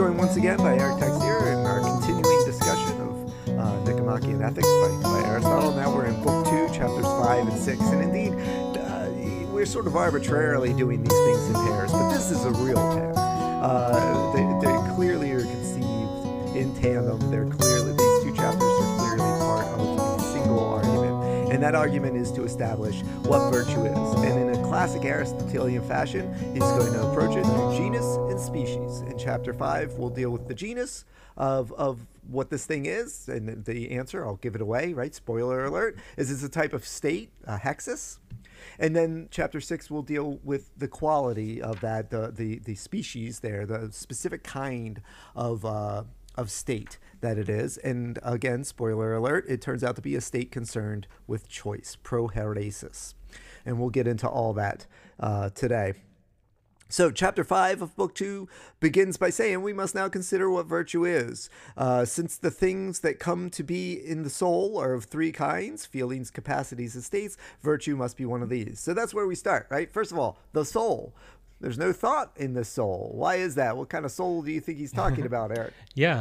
joined once again by Eric Texier in our continuing discussion of Nicomachean Ethics by Aristotle. Now we're in Book 2, Chapters 5 and 6. And indeed, we're sort of arbitrarily doing these things in pairs, but this is a real pair. They clearly are conceived in tandem. These two chapters are clearly part of a single argument. And that argument is to establish what virtue is. And in a classic Aristotelian fashion, he's going to approach it through genus and species. In chapter 5, we'll deal with the genus of what this thing is. And the answer, I'll give it away, right? Spoiler alert, is it's a type of state, a hexis. And then chapter 6 will deal with the quality of that, the species there, the specific kind of state that it is. And again, spoiler alert, it turns out to be a state concerned with choice, prohairesis. And we'll get into all that today. So chapter 5 of Book 2 begins by saying we must now consider what virtue is. Since the things that come to be in the soul are of three kinds, feelings, capacities, and states, virtue must be one of these. So that's where we start, right? First of all, the soul. There's no thought in the soul. Why is that? What kind of soul do you think he's talking about, Eric?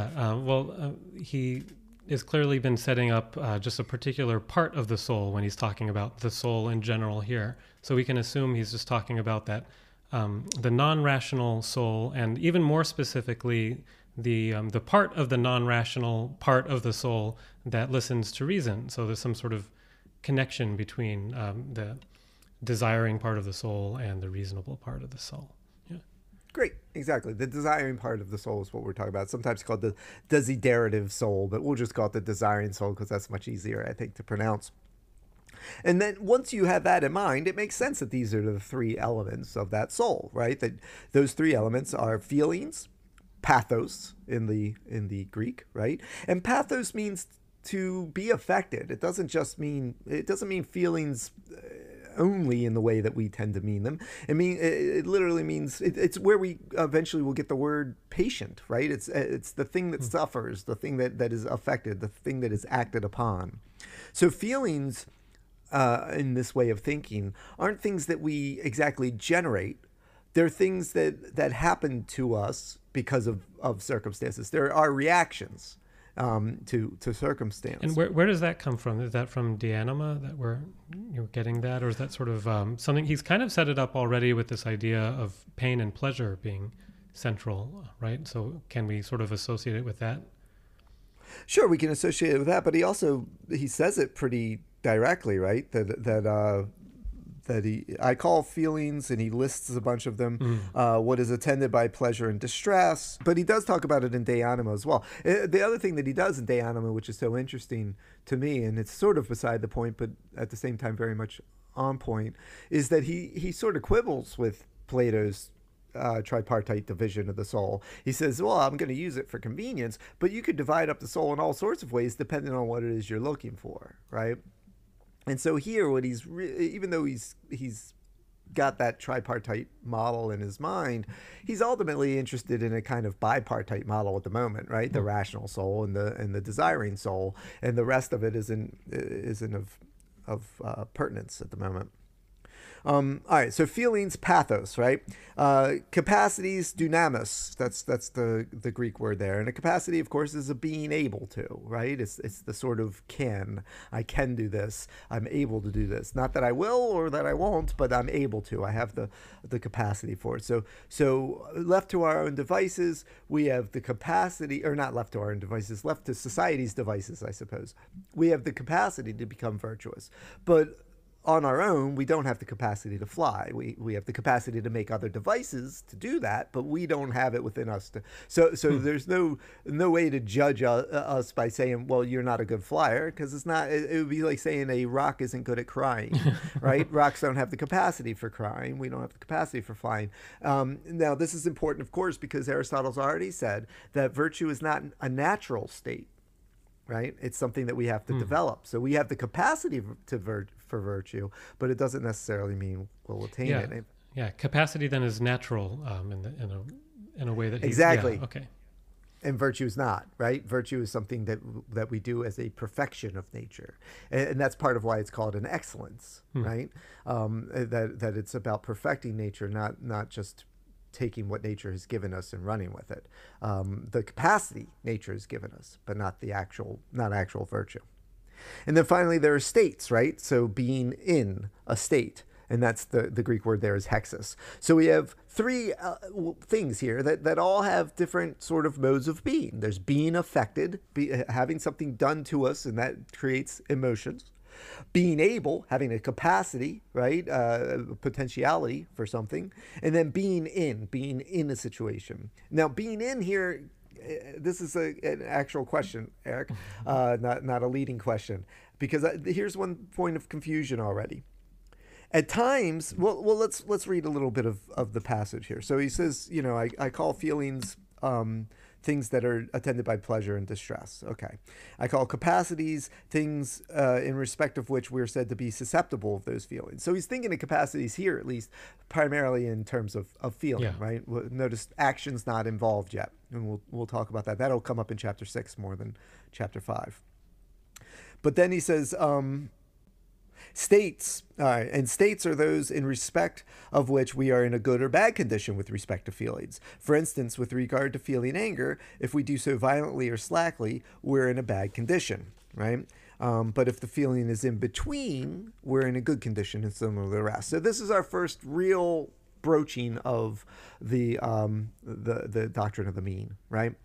He has clearly been setting up just a particular part of the soul when he's talking about the soul in general here. So we can assume he's just talking about that the non-rational soul, and even more specifically, the part of the non-rational part of the soul that listens to reason. So there's some sort of connection between the desiring part of the soul and the reasonable part of the soul. Yeah. Great, exactly. The desiring part of the soul is what we're talking about. Sometimes called the desiderative soul, but we'll just call it the desiring soul because that's much easier, I think, to pronounce. And then once you have that in mind, it makes sense that these are the three elements of that soul, right? That those three elements are feelings, pathos in the Greek, right? And pathos means to be affected. It doesn't mean feelings only in the way that we tend to mean them. It literally means it's where we eventually will get the word patient, right? It's the thing that suffers, the thing that is affected, the thing that is acted upon. So feelings in this way of thinking aren't things that we exactly generate. They're things that happen to us because of circumstances. There are reactions to circumstance. And where does that come from? Is that from De Anima that you're getting that? Or is that sort of something, he's kind of set it up already with this idea of pain and pleasure being central, right? So can we sort of associate it with that? Sure, we can associate it with that, but he says it pretty directly, right? I call feelings, and he lists a bunch of them, what is attended by pleasure and distress. But he does talk about it in De Anima as well. The other thing that he does in De Anima, which is so interesting to me, and it's sort of beside the point, but at the same time very much on point, is that he sort of quibbles with Plato's tripartite division of the soul. He says, well, I'm going to use it for convenience, but you could divide up the soul in all sorts of ways depending on what it is you're looking for, right? And so here, what even though he's got that tripartite model in his mind, he's ultimately interested in a kind of bipartite model at the moment, right? The rational soul and the desiring soul, and the rest of it isn't of pertinence at the moment. All right, so feelings, pathos, right? Capacities, dunamis. That's the Greek word there. And a capacity, of course, is a being able to, right? It's the sort of I can do this. I'm able to do this. Not that I will or that I won't, but I'm able to. I have the capacity for it. So left to our own devices, we have the capacity, or not left to our own devices, left to society's devices, I suppose. We have the capacity to become virtuous. But on our own, we don't have the capacity to fly. We have the capacity to make other devices to do that, but we don't have it within us to. So there's no way to judge us by saying, well, you're not a good flyer, because it's not. It would be like saying a rock isn't good at crying, right? Rocks don't have the capacity for crying. We don't have the capacity for flying. Now, this is important, of course, because Aristotle's already said that virtue is not a natural state. Right? It's something that we have to develop. So we have the capacity for virtue, but it doesn't necessarily mean we'll attain it. Yeah, capacity then is natural in a way that exactly. Yeah, okay. And virtue is not, right? Virtue is something that we do as a perfection of nature, and that's part of why it's called an excellence, right? That it's about perfecting nature, not just taking what nature has given us and running with it. The capacity nature has given us, but not actual virtue. And then finally, there are states, right? So being in a state, and that's the Greek word there is hexis. So we have three things here that all have different sort of modes of being. There's being affected, having something done to us, and that creates emotions. Being able, having a capacity, right? Potentiality for something. And then being in a situation. Now, being in here, this is an actual question, Eric, not a leading question, because here's one point of confusion already. At times, well, let's read a little bit of the passage here. So he says, I call feelings things that are attended by pleasure and distress. Okay. I call capacities things in respect of which we're said to be susceptible of those feelings. So he's thinking of capacities here, at least, primarily in terms of feeling, right? Notice action's not involved yet. And we'll talk about that. That'll come up in chapter 6 more than chapter 5. But then he says, states, and states are those in respect of which we are in a good or bad condition with respect to feelings. For instance, with regard to feeling anger, if we do so violently or slackly, we're in a bad condition, right? But if the feeling is in between, we're in a good condition and similar to the rest. So this is our first real broaching of the doctrine of the mean, right?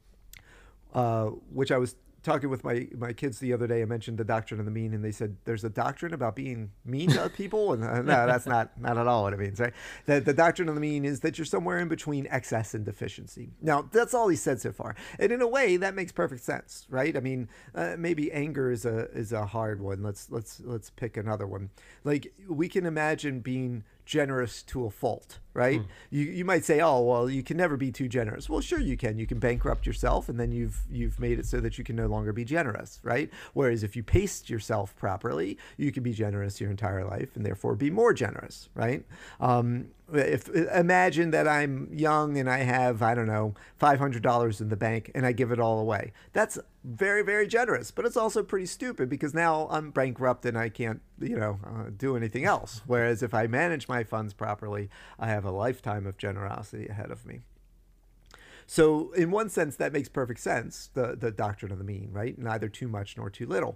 Which I was talking with my kids the other day. I mentioned the doctrine of the mean, and they said there's a doctrine about being mean to people, and no, that's not at all what it means, right? The doctrine of the mean is that you're somewhere in between excess and deficiency. Now, that's all he said so far, and in a way that makes perfect sense, right? I mean, maybe anger is a hard one. Let's pick another one. Like, we can imagine being generous to a fault, right? You might say, oh, well, you can never be too generous. Well, sure you can. You can bankrupt yourself, and then you've made it so that you can no longer be generous, right? Whereas if you pace yourself properly, you can be generous your entire life and therefore be more generous, right? Imagine that I'm young and I have, I don't know, $500 in the bank and I give it all away. That's very, very generous, but it's also pretty stupid because now I'm bankrupt and I can't, do anything else. Whereas if I manage my funds properly, I have a lifetime of generosity ahead of me. So in one sense, that makes perfect sense, the doctrine of the mean, right? Neither too much nor too little.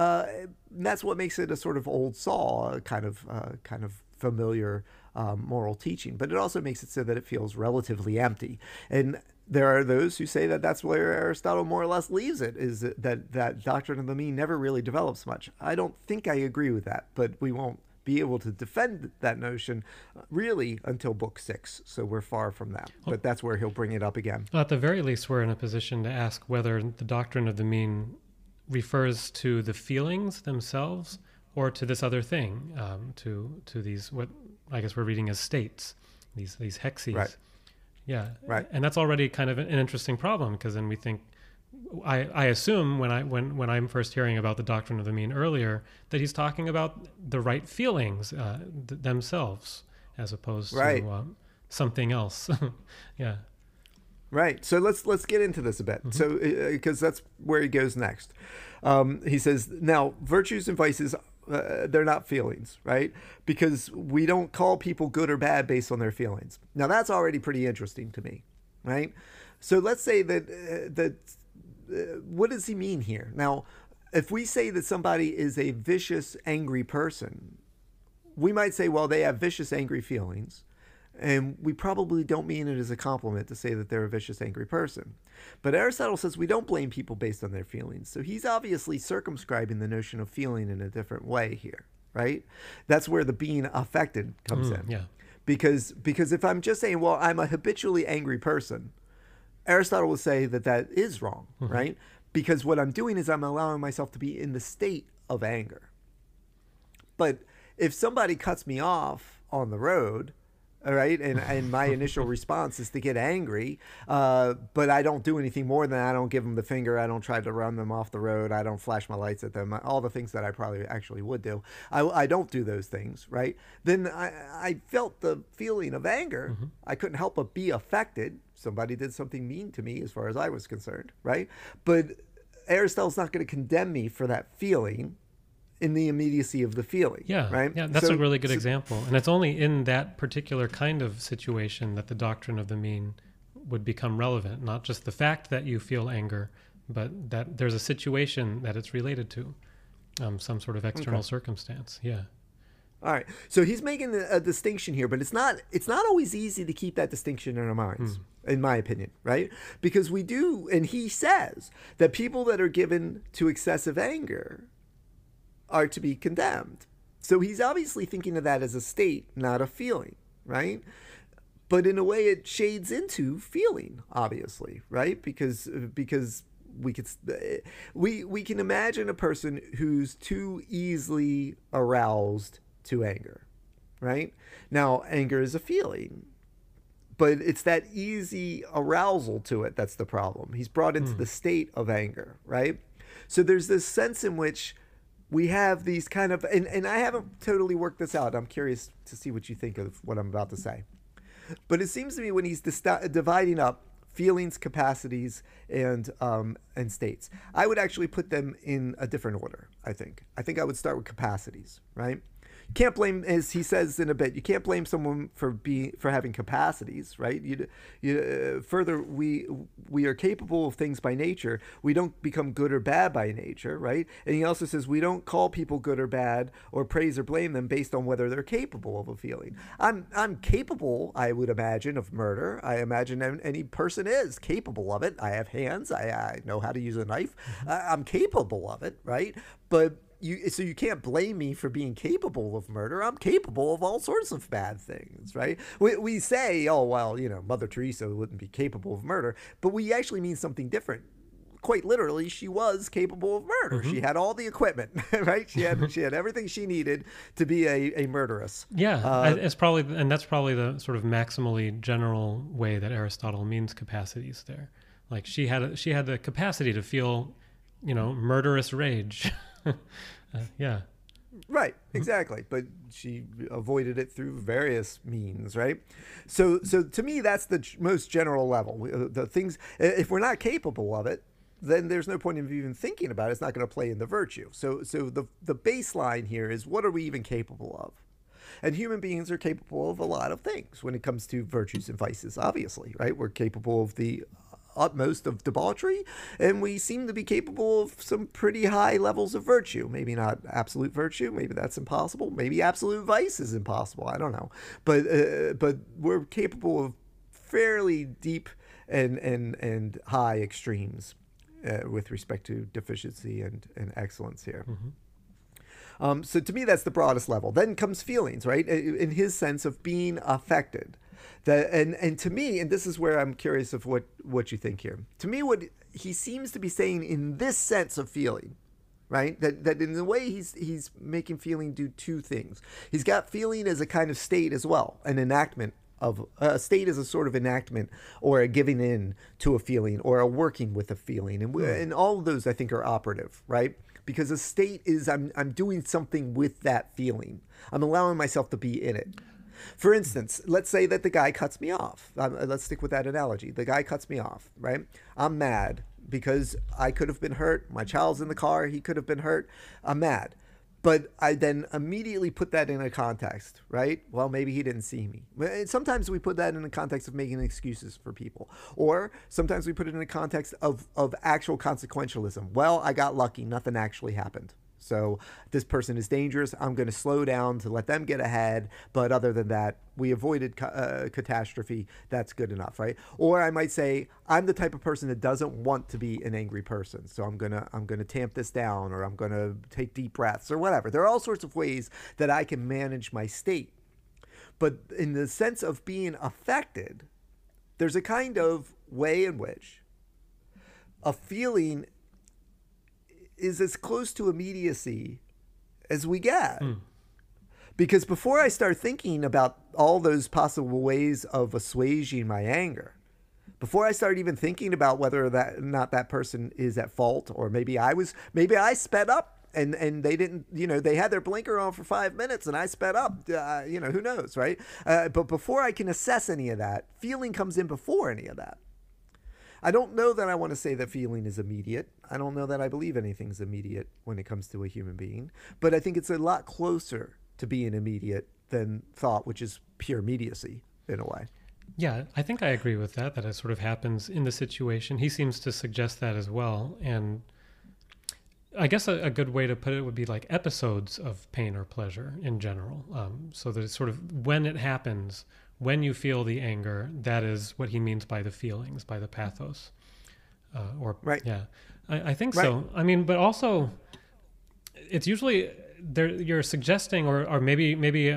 That's what makes it a sort of old saw, kind of familiar moral teaching. But it also makes it so that it feels relatively empty. And there are those who say that that's where Aristotle more or less leaves it, is that doctrine of the mean never really develops much. I don't think I agree with that, but we won't be able to defend that notion really until book 6. So we're far from that, but that's where he'll bring it up again. Well, at the very least, we're in a position to ask whether the doctrine of the mean refers to the feelings themselves or to this other thing, to these, what I guess we're reading as states, these hexes. Right. Yeah. Right. And that's already kind of an interesting problem, because then we think, I assume when I'm first hearing about the doctrine of the mean earlier, that he's talking about the right feelings themselves, as opposed to something else. Yeah. Right. So let's get into this a bit. So because that's where he goes next. He says, now virtues and vices, they're not feelings, right? Because we don't call people good or bad based on their feelings. Now that's already pretty interesting to me, right? So let's say that what does he mean here? Now, if we say that somebody is a vicious, angry person, we might say, well, they have vicious, angry feelings. And we probably don't mean it as a compliment to say that they're a vicious, angry person. But Aristotle says we don't blame people based on their feelings. So he's obviously circumscribing the notion of feeling in a different way here, right? That's where the being affected comes in. Yeah. Because if I'm just saying, well, I'm a habitually angry person, Aristotle would say that is wrong, right? Because what I'm doing is I'm allowing myself to be in the state of anger. But if somebody cuts me off on the road, all right, and my initial response is to get angry, but I don't do anything more than I don't give them the finger, I don't try to run them off the road, I don't flash my lights at them, all the things that I probably actually would do. I don't do those things, right? Then I felt the feeling of anger. I couldn't help but be affected. Somebody did something mean to me as far as I was concerned, right? But Aristotle's not going to condemn me for that feeling. in the immediacy of the feeling. Yeah, right. Yeah, that's a really good example. And it's only in that particular kind of situation that the doctrine of the mean would become relevant. Not just the fact that you feel anger, but that there's a situation that it's related to, some sort of external circumstance. Yeah. All right. So he's making a distinction here, but it's not always easy to keep that distinction in our minds, in my opinion, right? Because we do, and he says that people that are given to excessive anger are to be condemned. So he's obviously thinking of that as a state, not a feeling, right? But in a way it shades into feeling, obviously, right? Because we can imagine a person who's too easily aroused to anger, right? Now, anger is a feeling, but it's that easy arousal to it that's the problem. He's brought into the state of anger, right? So there's this sense in which we have these kind of, and I haven't totally worked this out. I'm curious to see what you think of what I'm about to say. But it seems to me when he's dividing up feelings, capacities, and states, I would actually put them in a different order, I think. I think I would start with capacities, right? Can't blame, as he says in a bit, you can't blame someone for having capacities, right? Further, we are capable of things by nature. We don't become good or bad by nature, right? And he also says we don't call people good or bad or praise or blame them based on whether they're capable of a feeling. I'm capable, I would imagine, of murder. I imagine any person is capable of it. I have hands. I know how to use a knife. I'm capable of it, right? But so you can't blame me for being capable of murder. I'm capable of all sorts of bad things, right? We say, oh, well, Mother Teresa wouldn't be capable of murder, but we actually mean something different. Quite literally, she was capable of murder. She had all the equipment, right? She had everything she needed to be a murderess. Yeah, that's probably the sort of maximally general way that Aristotle means capacities there. Like she had the capacity to feel, murderous rage. Yeah. Right, exactly. But she avoided it through various means, right? So to me, that's the most general level. The things, if we're not capable of it, then there's no point in even thinking about it. It's not going to play in the virtue. So the baseline here is, what are we even capable of? And human beings are capable of a lot of things when it comes to virtues and vices, obviously, right? We're capable of the utmost of debauchery, and we seem to be capable of some pretty high levels of virtue. Maybe not absolute virtue, maybe that's impossible, maybe absolute vice is impossible, I don't know, but we're capable of fairly deep and high extremes with respect to deficiency and excellence here. So to me, that's the broadest level. Then comes feelings, right? In his sense of being affected. And to me, and this is where I'm curious of what you think here. To me, what he seems to be saying in this sense of feeling, right? That in the way he's making feeling do two things. He's got feeling as a kind of state as well, an enactment of a state as a sort of enactment or a giving in to a feeling or a working with a feeling. And all of those I think are operative, right? Because a state is I'm doing something with that feeling. I'm allowing myself to be in it. For instance, let's say that the guy cuts me off. Let's stick with that analogy. The guy cuts me off, right? I'm mad because I could have been hurt. My child's in the car. He could have been hurt. I'm mad. But I then immediately put that in a context, right? Well, maybe he didn't see me. Sometimes we put that in the context of making excuses for people. Or sometimes we put it in the context of actual consequentialism. Well, I got lucky. Nothing actually happened. So this person is dangerous. I'm going to slow down to let them get ahead. But other than that, we avoided catastrophe. That's good enough, right? Or I might say, I'm the type of person that doesn't want to be an angry person. So I'm gonna tamp this down, or I'm going to take deep breaths or whatever. There are all sorts of ways that I can manage my state. But in the sense of being affected, there's a kind of way in which a feeling is as close to immediacy as we get. Because before I start thinking about all those possible ways of assuaging my anger, before I start even thinking about whether that person is at fault, or maybe I sped up and they didn't, they had their blinker on for 5 minutes and I sped up, who knows, right? But before I can assess any of that, feeling comes in before any of that. I don't know that I want to say that feeling is immediate. I don't know that I believe anything's immediate when it comes to a human being, but I think it's a lot closer to being immediate than thought, which is pure immediacy in a way. Yeah, I think I agree with that, that it sort of happens in the situation. He seems to suggest that as well. And I guess a good way to put it would be like episodes of pain or pleasure in general. So that it's sort of when it happens, when you feel the anger, that is what he means by the feelings, by the pathos. Right. Yeah, I think so. I mean, but also it's usually there, you're suggesting, or maybe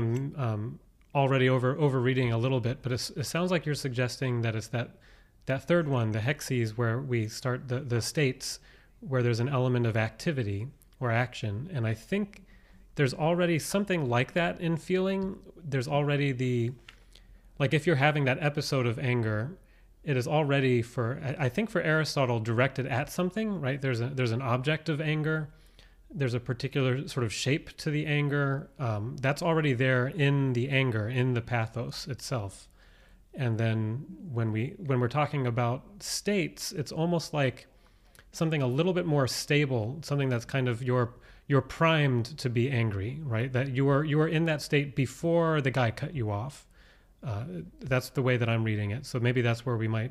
I'm already overreading a little bit, but it sounds like you're suggesting that it's that third one, the hexes, where we start the states where there's an element of activity or action. And I think there's already something like that in feeling. There's already like if you're having that episode of anger, it is already I think for Aristotle, directed at something, right? There's an object of anger. There's a particular sort of shape to the anger. That's already there in the anger, in the pathos itself. And then when we're talking about states, it's almost like something a little bit more stable, something that's kind of you're primed to be angry, right? That you were in that state before the guy cut you off. That's the way that I'm reading it. So maybe that's where we might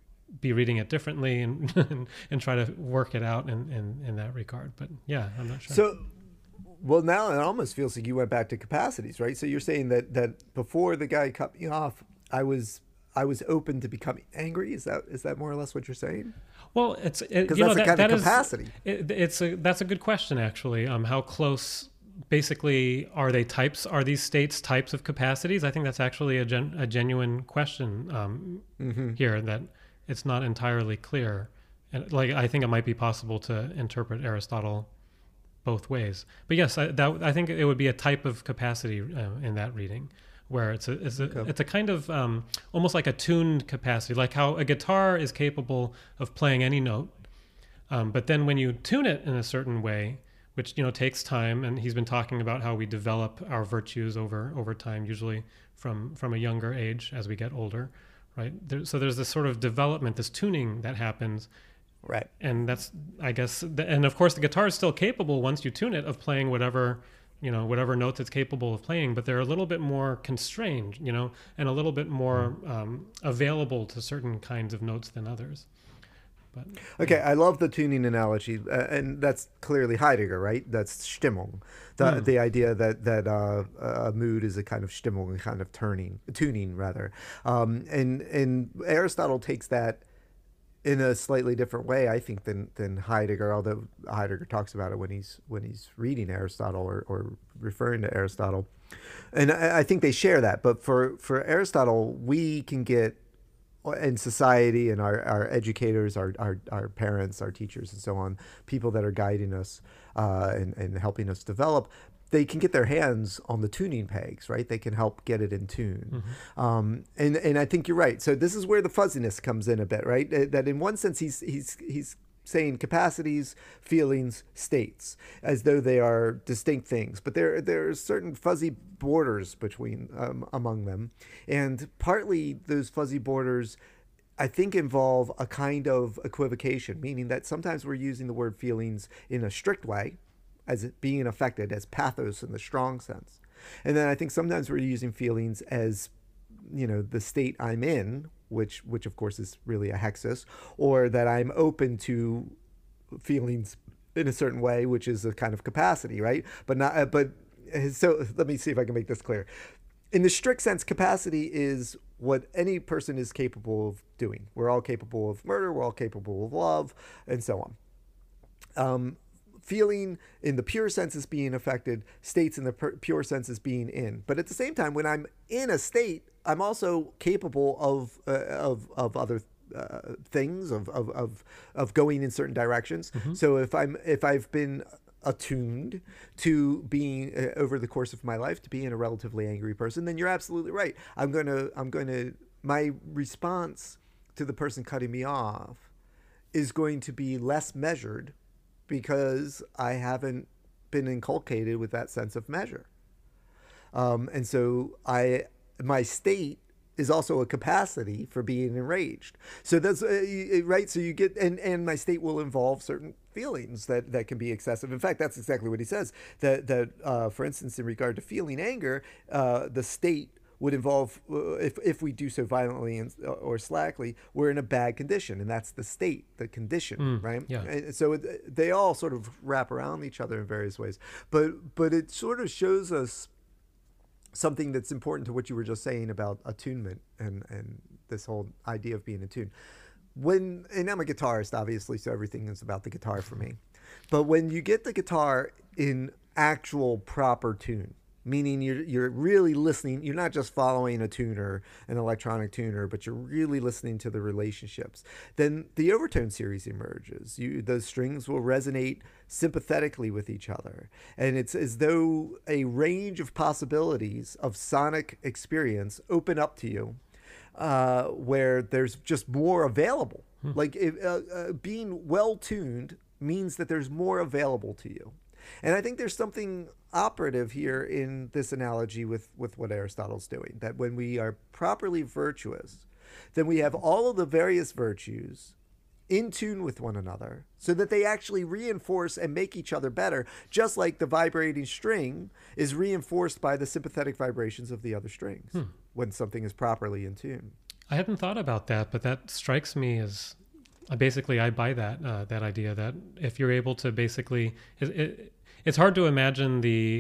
be reading it differently and and try to work it out in that regard. But yeah, I'm not sure. So, well, now it almost feels like you went back to capacities, right? So you're saying that before the guy cut me off, I was open to becoming angry. Is that more or less what you're saying? Well, because that's a kind of capacity. That's a good question, actually. How close, basically, are they types? Are these states types of capacities? I think that's actually a genuine question here, that it's not entirely clear. And like, I think it might be possible to interpret Aristotle both ways. But yes, I think it would be a type of capacity in that reading, where it's a kind of almost like a tuned capacity, like how a guitar is capable of playing any note, but then when you tune it in a certain way, which takes time, and he's been talking about how we develop our virtues over time, usually from a younger age as we get older, right? So there's this sort of development, this tuning that happens. Right. And that's, I guess, and of course the guitar is still capable, once you tune it, of playing whatever notes it's capable of playing, but they're a little bit more constrained, and a little bit more available to certain kinds of notes than others. But, okay, I love the tuning analogy, and that's clearly Heidegger, right? That's Stimmung, the idea that a mood is a kind of Stimmung, a kind of tuning rather, and Aristotle takes that in a slightly different way, I think, than Heidegger. Although Heidegger talks about it when he's reading Aristotle or referring to Aristotle, and I think they share that. But for Aristotle, we can get in society, and our educators, our parents, our teachers, and so on, people that are guiding us and helping us develop, they can get their hands on the tuning pegs, right? They can help get it in tune. And I think you're right. So this is where the fuzziness comes in a bit, right? That in one sense, he's saying capacities, feelings, states, as though they are distinct things. But there are certain fuzzy borders between among them. And partly those fuzzy borders, I think, involve a kind of equivocation, meaning that sometimes we're using the word feelings in a strict way, as it being affected, as pathos in the strong sense. And then I think sometimes we're using feelings as, the state I'm in, which of course is really a hexis, or that I'm open to feelings in a certain way, which is a kind of capacity, right? So let me see if I can make this clear. In the strict sense, capacity is what any person is capable of doing. We're all capable of murder, we're all capable of love, and so on. Feeling in the pure sense is being affected, states in the pure sense is being in. But at the same time, when I'm in a state, I'm also capable of other things, of going in certain directions. So if I've been attuned to being over the course of my life to being a relatively angry person, then you're absolutely right. I'm going to my response to the person cutting me off is going to be less measured, because I haven't been inculcated with that sense of measure. And so my state is also a capacity for being enraged. So that's right. So you get, and my state will involve certain feelings that can be excessive. In fact, that's exactly what he says. That for instance, in regard to feeling anger, the state would involve if we do so violently or slackly, we're in a bad condition, and that's the state, the condition, right? Yeah. And so they all sort of wrap around each other in various ways, but it sort of shows us something that's important to what you were just saying about attunement and this whole idea of being attuned. And I'm a guitarist, obviously, so everything is about the guitar for me. But when you get the guitar in actual proper tune, meaning you're really listening, you're not just following a tuner, an electronic tuner, but you're really listening to the relationships, then the overtone series emerges. The strings will resonate sympathetically with each other. And it's as though a range of possibilities of sonic experience open up to you, where there's just more available. Like being well tuned means that there's more available to you. And I think there's something operative here in this analogy with what Aristotle's doing, that when we are properly virtuous, then we have all of the various virtues in tune with one another so that they actually reinforce and make each other better, just like the vibrating string is reinforced by the sympathetic vibrations of the other strings when something is properly in tune. I hadn't thought about that, but that strikes me as basically I buy that that idea that if you're able to basically, it's hard to imagine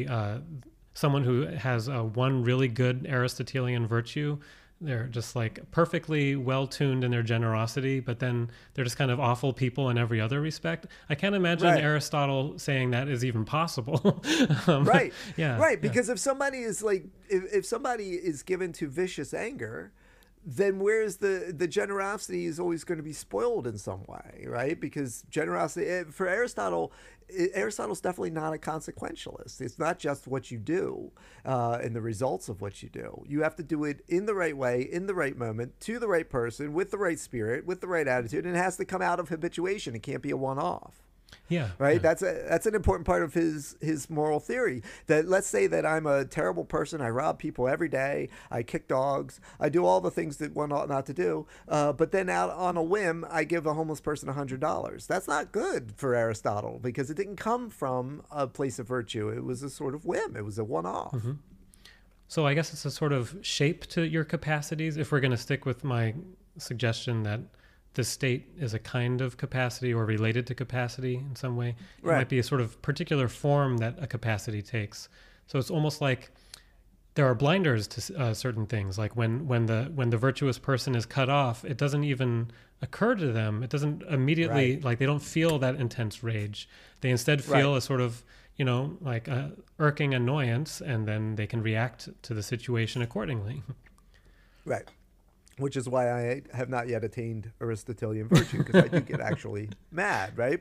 someone who has one really good Aristotelian virtue. They're just like perfectly well tuned in their generosity, but then they're just kind of awful people in every other respect. I can't imagine Aristotle saying that is even possible. Right. Yeah. Right. Because if somebody is like, if somebody is given to vicious anger, then where's the generosity is always going to be spoiled in some way, right? Because generosity, for Aristotle's definitely not a consequentialist. It's not just what you do and the results of what you do. You have to do it in the right way, in the right moment, to the right person, with the right spirit, with the right attitude, and it has to come out of habituation. It can't be a one-off. Yeah. Right. Yeah. That's an important part of his moral theory. That let's say that I'm a terrible person. I rob people every day. I kick dogs. I do all the things that one ought not to do. But then out on a whim, I give a homeless person $100. That's not good for Aristotle because it didn't come from a place of virtue. It was a sort of whim. It was a one-off. Mm-hmm. So I guess it's a sort of shape to your capacities. If we're going to stick with my suggestion that the state is a kind of capacity or related to capacity in some way. It might be a sort of particular form that a capacity takes. So it's almost like there are blinders to certain things. Like when the virtuous person is cut off, it doesn't even occur to them. It doesn't immediately, like they don't feel that intense rage. They instead feel a sort of, like a irking annoyance, and then they can react to the situation accordingly. Right. Which is why I have not yet attained Aristotelian virtue, because I do get actually mad, right?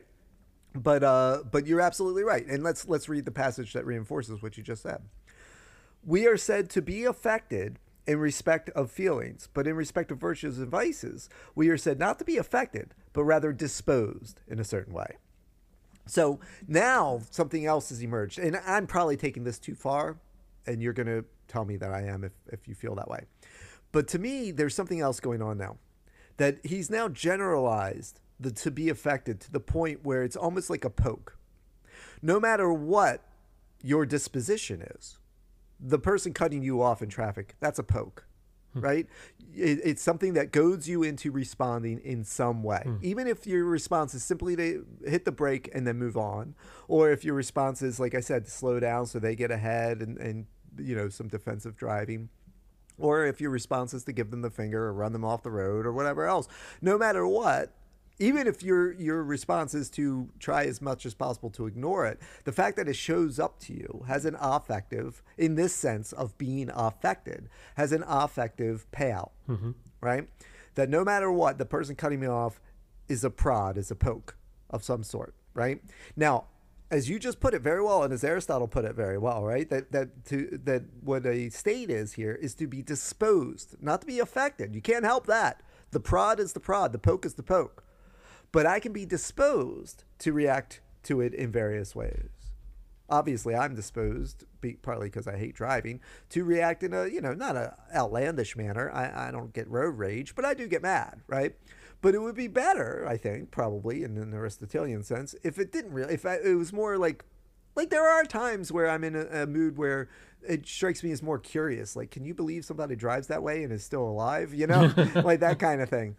But you're absolutely right. And let's read the passage that reinforces what you just said. We are said to be affected in respect of feelings, but in respect of virtues and vices, we are said not to be affected, but rather disposed in a certain way. So now something else has emerged, and I'm probably taking this too far, and you're going to tell me that I am if you feel that way. But to me, there's something else going on now, that he's now generalized the to be affected to the point where it's almost like a poke. No matter what your disposition is, the person cutting you off in traffic, that's a poke, right? It's something that goads you into responding in some way. Even if your response is simply to hit the brake and then move on, or if your response is, like I said, to slow down so they get ahead and some defensive driving. Or if your response is to give them the finger or run them off the road or whatever else, no matter what, even if your response is to try as much as possible to ignore it, the fact that it shows up to you has an affective, in this sense of being affected, has an affective payout, right? That no matter what, the person cutting me off is a prod, is a poke of some sort, right? Now, as you just put it very well, and as Aristotle put it very well, right? That what a state is here is to be disposed, not to be affected. You can't help that. The prod is the prod, the poke is the poke. But I can be disposed to react to it in various ways. Obviously, I'm disposed partly because I hate driving, to react in a, not a outlandish manner. I don't get road rage, but I do get mad, right? But it would be better, I think, probably in the Aristotelian sense, if it didn't really, it was more like there are times where I'm in a mood where it strikes me as more curious. Like, can you believe somebody drives that way and is still alive? Like that kind of thing,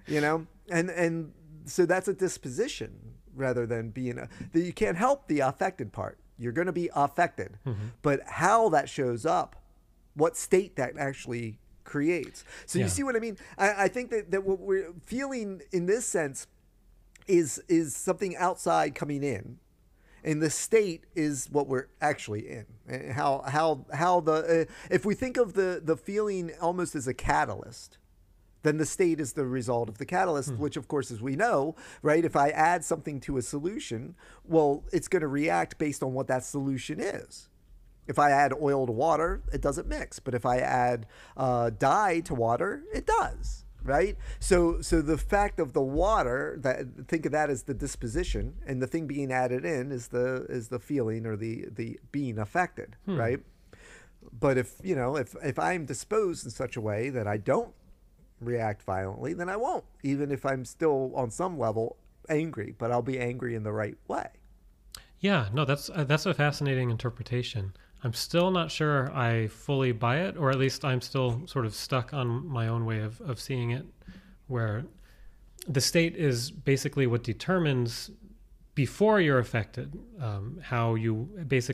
and so that's a disposition rather than being that you can't help the affected part. You're going to be affected, but how that shows up, what state that actually creates. So you see what I mean? I think that what we're feeling in this sense is something outside coming in. And the state is what we're actually in. And how the if we think of the feeling almost as a catalyst, then the state is the result of the catalyst, which of course, as we know, right? If I add something to a solution, well, it's going to react based on what that solution is. If I add oil to water, it doesn't mix. But if I add dye to water, it does. Right. So the fact of the water, think of that as the disposition, and the thing being added in is the feeling or the being affected. Right. But if I'm disposed in such a way that I don't react violently, then I won't, even if I'm still on some level angry, but I'll be angry in the right way. Yeah, no, that's a fascinating interpretation. I'm still not sure I fully buy it, or at least I'm still sort of stuck on my own way of seeing it, where the state is basically what determines before you're affected, how you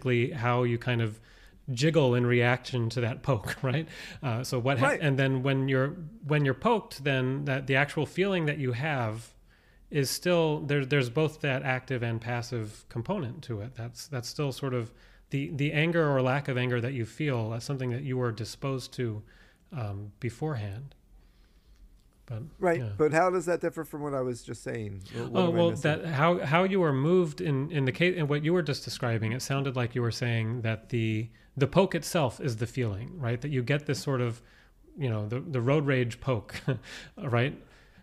kind of jiggle in reaction to that poke, right? And then when you're poked, then that the actual feeling that you have is still there's both that active and passive component to it. That's still sort of the anger or lack of anger that you feel. That's something that you were disposed to beforehand. But, right. Yeah. But how does that differ from what I was just saying? That how you were moved in the case, and what you were just describing, it sounded like you were saying that the poke itself is the feeling, right? That you get this sort of, the road rage poke, right?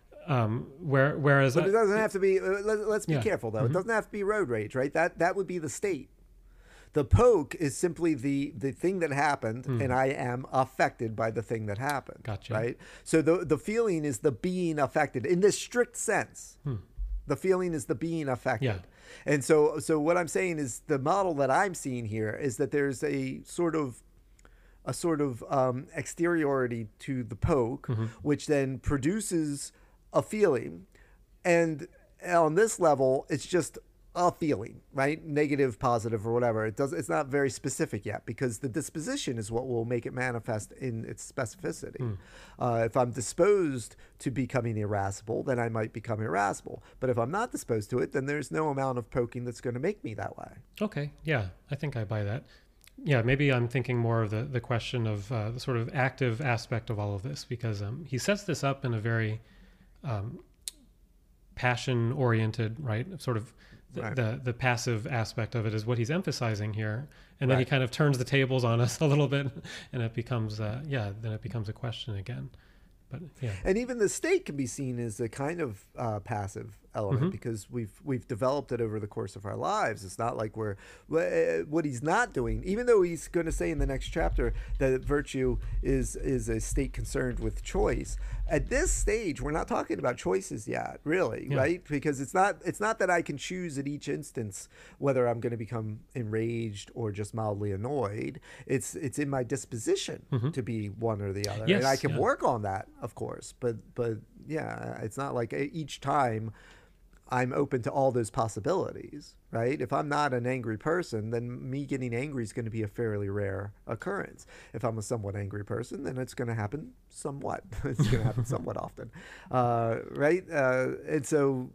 Whereas, but it doesn't have to be. Let's be careful though. It doesn't have to be road rage, right? That would be the state. The poke is simply the thing that happened, and I am affected by the thing that happened. Gotcha. Right? So the feeling is the being affected in this strict sense. The feeling is the being affected. Yeah. And so what I'm saying is the model that I'm seeing here is that there's a sort of exteriority to the poke, which then produces a feeling. And on this level, it's just a feeling, right? Negative, positive, or whatever. It's not very specific yet, because the disposition is what will make it manifest in its specificity. If I'm disposed to becoming irascible, then I might become irascible. But if I'm not disposed to it, then there's no amount of poking that's going to make me that way. Okay. Yeah, I think I buy that. Yeah, maybe I'm thinking more of the question of the sort of active aspect of all of this, because he sets this up in a very passion-oriented, right? Sort of the passive aspect of it is what he's emphasizing here, and then he kind of turns the tables on us a little bit, and it becomes then it becomes a question again. But yeah, and even the state can be seen as a kind of passive element, because we've developed it over the course of our lives. It's not like what he's not doing, even though he's going to say in the next chapter that virtue is a state concerned with choice. At this stage, we're not talking about choices yet, really, right? Because it's not that I can choose at each instance whether I'm going to become enraged or just mildly annoyed. It's in my disposition to be one or the other, and I can work on that, of course. But yeah, it's not like each time I'm open to all those possibilities, right? If I'm not an angry person, then me getting angry is going to be a fairly rare occurrence. If I'm a somewhat angry person, then it's going to happen somewhat. It's going to happen somewhat often, right? And so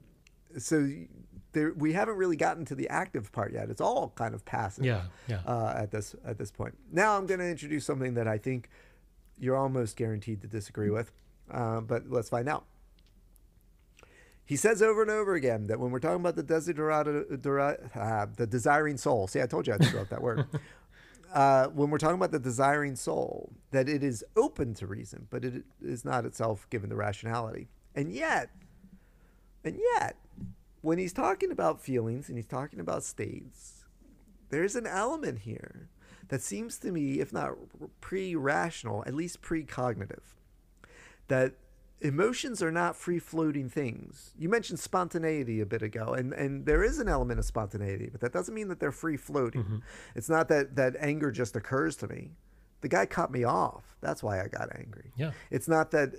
we haven't really gotten to the active part yet. It's all kind of passive. At this point. Now I'm going to introduce something that I think you're almost guaranteed to disagree with, but let's find out. He says over and over again that when we're talking about the desiring soul, see, I told you I had to throw out that word. When we're talking about the desiring soul, that it is open to reason, but it is not itself given the rationality. And yet, when he's talking about feelings and he's talking about states, there's an element here that seems to me, if not pre-rational, at least pre-cognitive. That emotions are not free-floating things. You mentioned spontaneity a bit ago, and there is an element of spontaneity, but that doesn't mean that they're free-floating. Mm-hmm. It's not that anger just occurs to me. The guy cut me off. That's why I got angry. Yeah. It's not that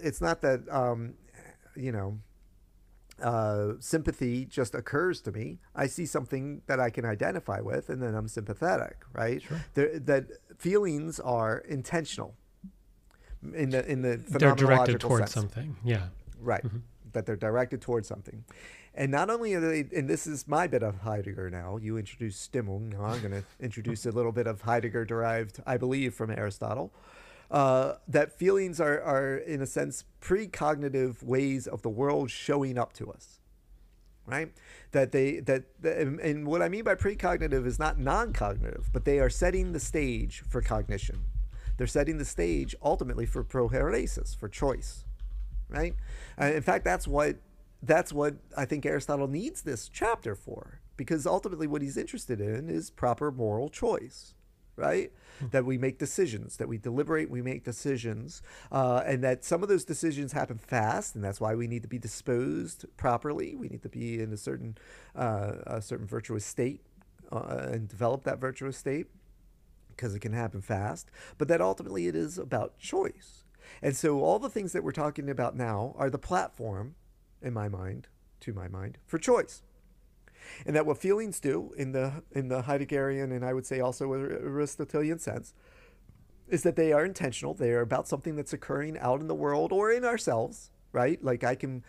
sympathy just occurs to me. I see something that I can identify with, and then I'm sympathetic, right? Sure. That feelings are intentional in the phenomenological they're directed towards sense. Something. Yeah. Right. Mm-hmm. That they're directed towards something. And not only are they, and this is my bit of Heidegger now, you introduced Stimmung, now I'm going to introduce a little bit of Heidegger derived, I believe, from Aristotle, that feelings are, in a sense, precognitive ways of the world showing up to us, right? And what I mean by precognitive is not non-cognitive, but they are setting the stage for cognition. They're setting the stage ultimately for prohairesis, for choice, right? In fact, that's what I think Aristotle needs this chapter for, because ultimately what he's interested in is proper moral choice, right? That we make decisions, that we deliberate, we make decisions, and that some of those decisions happen fast, and that's why we need to be disposed properly. We need to be in a certain virtuous state and develop that virtuous state, because it can happen fast, but that ultimately it is about choice. And so all the things that we're talking about now are the platform, to my mind, for choice. And that what feelings do in the Heideggerian, and I would say also Aristotelian sense, is that they are intentional. They are about something that's occurring out in the world or in ourselves, right? Like I can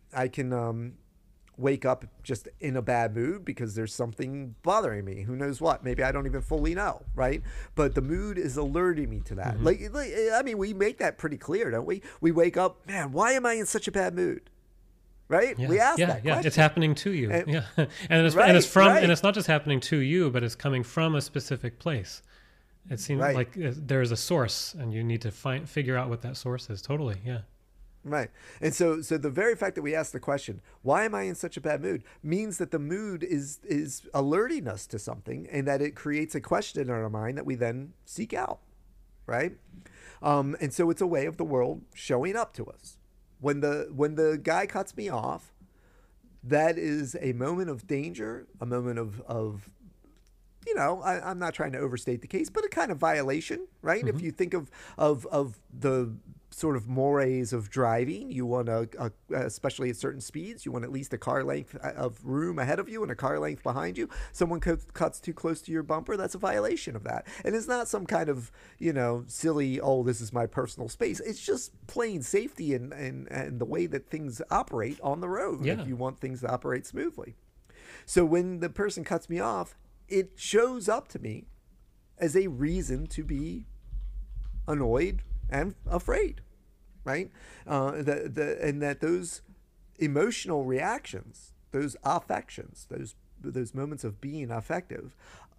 wake up just in a bad mood because there's something bothering me. Who knows what? Maybe I don't even fully know, right? But the mood is alerting me to that. Mm-hmm. Like, I mean, we make that pretty clear, don't we? We wake up, man, why am I in such a bad mood? Right? Yeah. We ask that question. Yeah, it's happening to you. And it's not just happening to you, but it's coming from a specific place. It seems like there is a source, and you need to figure out what that source is. Totally, yeah. Right. And so the very fact that we ask the question, why am I in such a bad mood, means that the mood is alerting us to something, and that it creates a question in our mind that we then seek out, right? And so it's a way of the world showing up to us. When the guy cuts me off, that is a moment of danger, a moment of I'm not trying to overstate the case, but a kind of violation, right? Mm-hmm. If you think of the sort of mores of driving, you want especially at certain speeds, you want at least a car length of room ahead of you and a car length behind you. Someone cuts too close to your bumper, that's a violation of that. And it's not some kind of, silly, oh, this is my personal space. It's just plain safety and the way that things operate on the road, if you want things to operate smoothly. So when the person cuts me off, it shows up to me as a reason to be annoyed and afraid, right? And that those emotional reactions, those affections, those moments of being affected,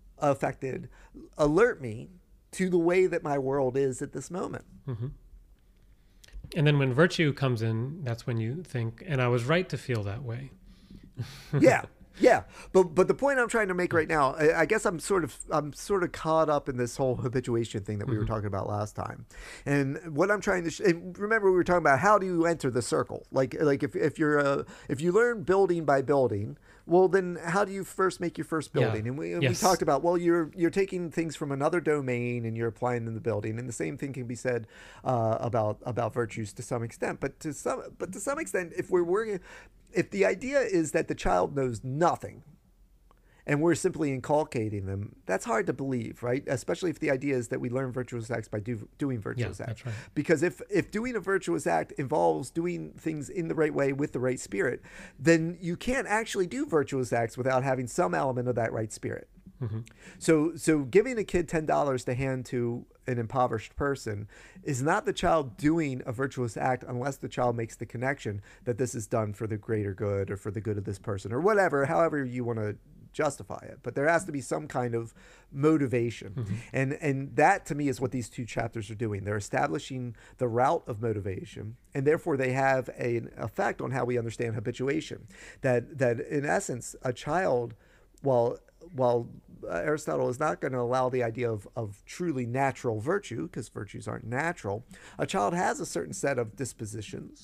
alert me to the way that my world is at this moment. Mm-hmm. And then when virtue comes in, that's when you think, and I was right to feel that way. Yeah. Yeah, but the point I'm trying to make right now, I guess I'm sort of caught up in this whole habituation thing that we were talking about last time, and what I'm trying to remember, we were talking about how do you enter the circle? Like if you learn building by building, well then how do you first make your first building? And we talked about, well, you're taking things from another domain and you're applying them to the building, and the same thing can be said about virtues to some extent, but to some extent, if the idea is that the child knows nothing and we're simply inculcating them, that's hard to believe, right? Especially if the idea is that we learn virtuous acts by doing virtuous acts. That's right. Because if doing a virtuous act involves doing things in the right way with the right spirit, then you can't actually do virtuous acts without having some element of that right spirit. Mm-hmm. So giving a kid $10 to hand to an impoverished person is not the child doing a virtuous act unless the child makes the connection that this is done for the greater good or for the good of this person or whatever, however you want to justify it. But there has to be some kind of motivation. Mm-hmm. And that to me is what these two chapters are doing. They're establishing the route of motivation, and therefore they have an effect on how we understand habituation. That in essence, a child, while while Aristotle is not going to allow the idea of truly natural virtue, because virtues aren't natural, a child has a certain set of dispositions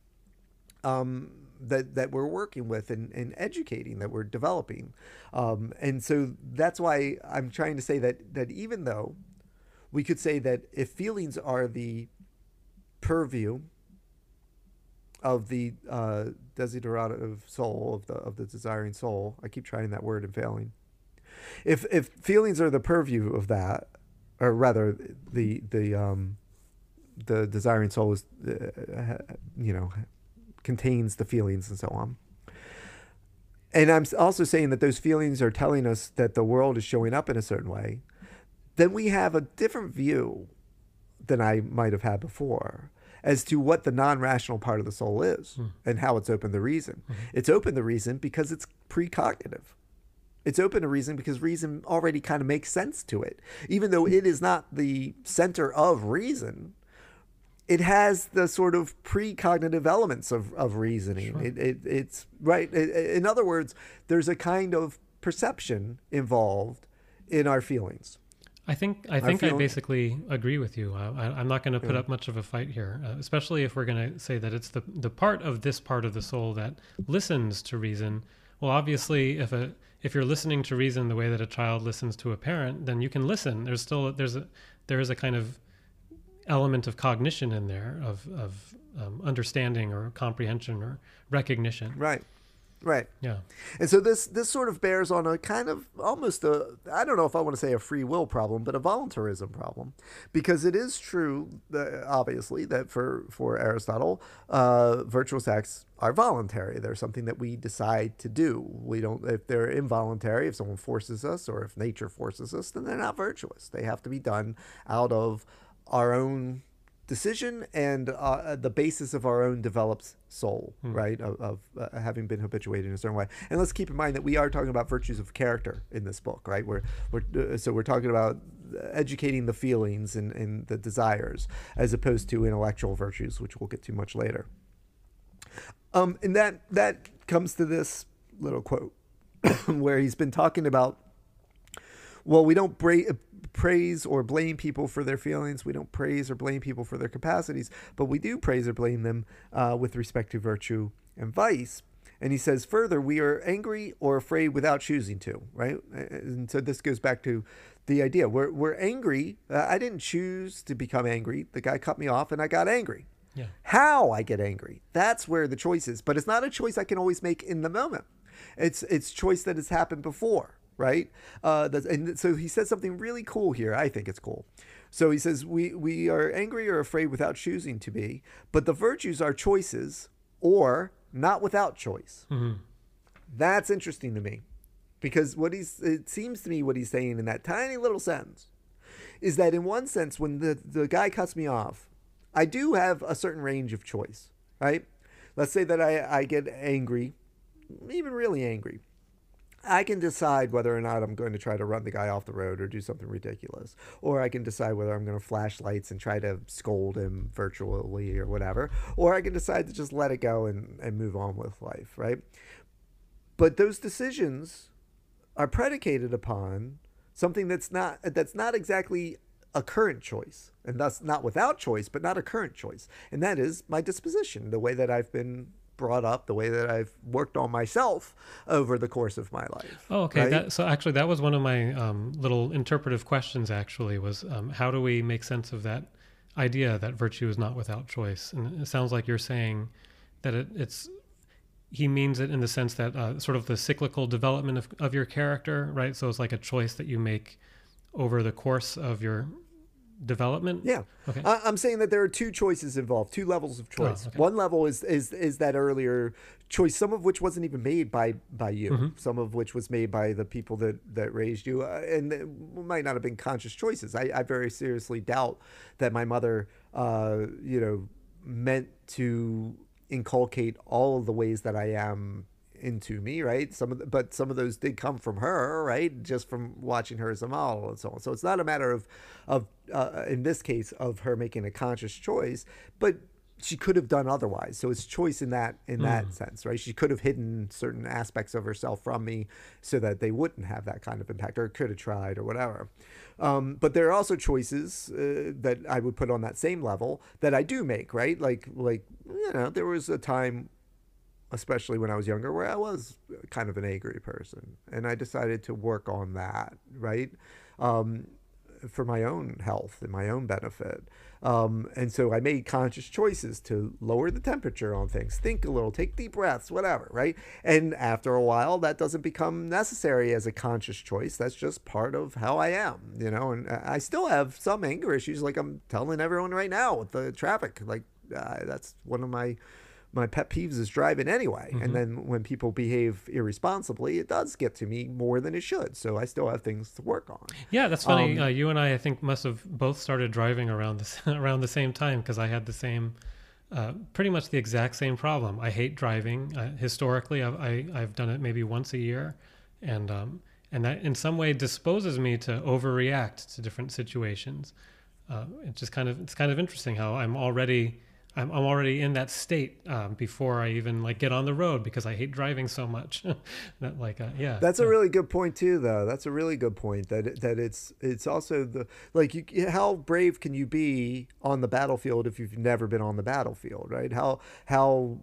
that we're working with and educating, that we're developing. And so that's why I'm trying to say that even though we could say that if feelings are the purview of the desiderative soul, of the desiring soul, I keep trying that word and failing. If feelings are the purview of that, or rather the desiring soul is, contains the feelings and so on. And I'm also saying that those feelings are telling us that the world is showing up in a certain way. Then we have a different view than I might have had before as to what the non-rational part of the soul is and how it's open to reason. It's open to reason because it's precognitive. It's open to reason because reason already kind of makes sense to it. Even though it is not the center of reason, it has the sort of precognitive elements of reasoning. Sure. It's right. In other words, there's a kind of perception involved in our feelings. I think I basically agree with you. I'm not going to put up much of a fight here, especially if we're going to say that it's the part of this part of the soul that listens to reason. Well, obviously, if you're listening to reason the way that a child listens to a parent, then you can listen. There is a kind of element of cognition in there, of understanding or comprehension or recognition. Right. Yeah. And so this sort of bears on a kind of almost I don't know if I want to say a free will problem, but a voluntarism problem, because it is true that, obviously, that for Aristotle, virtuous acts are voluntary. They're something that we decide to do. We don't, if they're involuntary, if someone forces us or if nature forces us, then they're not virtuous. They have to be done out of our own decision and the basis of our own developed soul, right? Of having been habituated in a certain way. And let's keep in mind that we are talking about virtues of character in this book, right? So we're talking about educating the feelings and the desires as opposed to intellectual virtues, which we'll get to much later. And that comes to this little quote where he's been talking about, well, we don't praise or blame people for their feelings. We don't praise or blame people for their capacities, but we do praise or blame them with respect to virtue and vice. And he says further, we are angry or afraid without choosing to, right? And so this goes back to the idea. We're angry. I didn't choose to become angry. The guy cut me off and I got angry. Yeah. How I get angry, that's where the choice is. But it's not a choice I can always make in the moment. It's choice that has happened before. Right? And so he says something really cool here. I think it's cool. So he says, we are angry or afraid without choosing to be, but the virtues are choices or not without choice. Mm-hmm. That's interesting to me because it seems to me what he's saying in that tiny little sentence is that in one sense, when the guy cuts me off, I do have a certain range of choice, right? Let's say that I get angry, even really angry. I can decide whether or not I'm going to try to run the guy off the road or do something ridiculous. Or I can decide whether I'm going to flash lights and try to scold him virtually or whatever. Or I can decide to just let it go and move on with life, right? But those decisions are predicated upon something that's not exactly a current choice. And thus not without choice, but not a current choice. And that is my disposition, the way that I've been brought up, the way that I've worked on myself over the course of my life. Oh, okay. Right? So actually that was one of my little interpretive questions actually was how do we make sense of that idea that virtue is not without choice? And it sounds like you're saying that he means it in the sense that sort of the cyclical development of your character, right? So it's like a choice that you make over the course of your development? Yeah. Okay. I'm saying that there are two choices involved, two levels of choice. Oh, okay. One level is that earlier choice, some of which wasn't even made by you, mm-hmm. some of which was made by the people that raised you, and it might not have been conscious choices. I very seriously doubt that my mother, meant to inculcate all of the ways that I am into me, right? But some of those did come from her, right? Just from watching her as a model and so on. So it's not a matter of in this case of her making a conscious choice, but she could have done otherwise. So it's choice in that sense, right? She could have hidden certain aspects of herself from me so that they wouldn't have that kind of impact, or could have tried or whatever. But there are also choices that I would put on that same level that I do make, right? Like there was a time, especially when I was younger, where I was kind of an angry person, and I decided to work on that, right? For my own health and my own benefit. And so I made conscious choices to lower the temperature on things, think a little, take deep breaths, whatever, right? And after a while, that doesn't become necessary as a conscious choice. That's just part of how I am, and I still have some anger issues, like I'm telling everyone right now with the traffic. Like, that's one of my pet peeves is driving anyway. Mm-hmm. And then when people behave irresponsibly, it does get to me more than it should. So I still have things to work on. Yeah, that's funny. You and I think, must have both started driving around the same time, because I had the same, pretty much the exact same problem. I hate driving. Historically, I've done it maybe once a year, and that in some way disposes me to overreact to different situations. It's kind of interesting how I'm already in that state before I even get on the road, because I hate driving so much. That's a really good point too, though. That's a really good point, that it's also how brave can you be on the battlefield if you've never been on the battlefield, right? How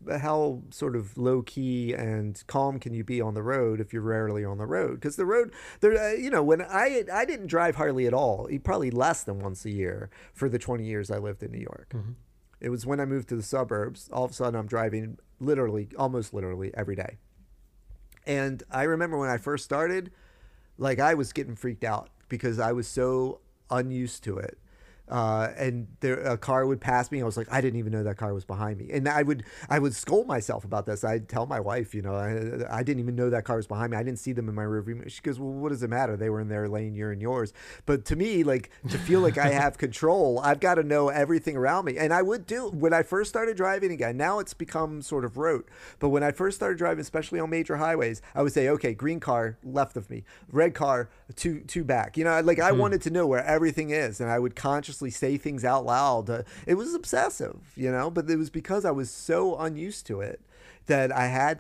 sort of low key and calm can you be on the road if you're rarely on the road? Because the road there, when I didn't drive hardly at all, probably less than once a year for the 20 years I lived in New York. Mm-hmm. It was when I moved to the suburbs, all of a sudden I'm driving almost literally every day. And I remember when I first started, I was getting freaked out because I was so unused to it. And a car would pass me. I was like, I didn't even know that car was behind me. And I would scold myself about this. I'd tell my wife, I didn't even know that car was behind me. I didn't see them in my rearview mirror. She goes, well, what does it matter? They were in their lane, you're in yours. But to me, to feel like I have control, I've got to know everything around me. And I would do when I first started driving again. Now it's become sort of rote. But when I first started driving, especially on major highways, I would say, okay, green car left of me, red car two back. I wanted to know where everything is, and I would consciously say things out loud. It was obsessive, but it was because I was so unused to it that I had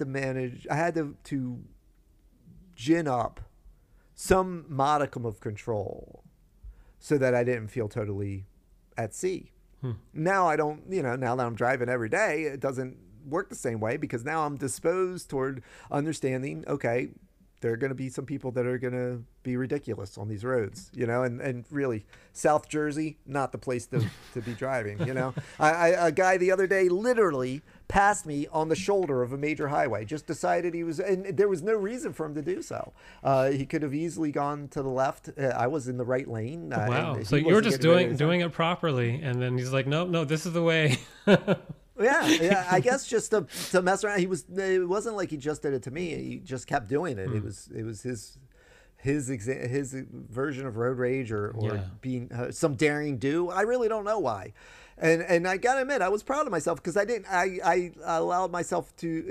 to gin up some modicum of control so that I didn't feel totally at sea. Now I don't, now that I'm driving every day, it doesn't work the same way, because now I'm disposed toward understanding, okay, there are going to be some people that are going to be ridiculous on these roads, and really South Jersey, not the place to be driving, a guy the other day literally passed me on the shoulder of a major highway, just decided and there was no reason for him to do so. He could have easily gone to the left. I was in the right lane. Wow. So you were just doing it properly. And then he's like, no, this is the way. Yeah. I guess just to mess around. It wasn't like he just did it to me. He just kept doing it. It was his version of road rage or being some daring do. I really don't know why. And I gotta admit, I was proud of myself, because I allowed myself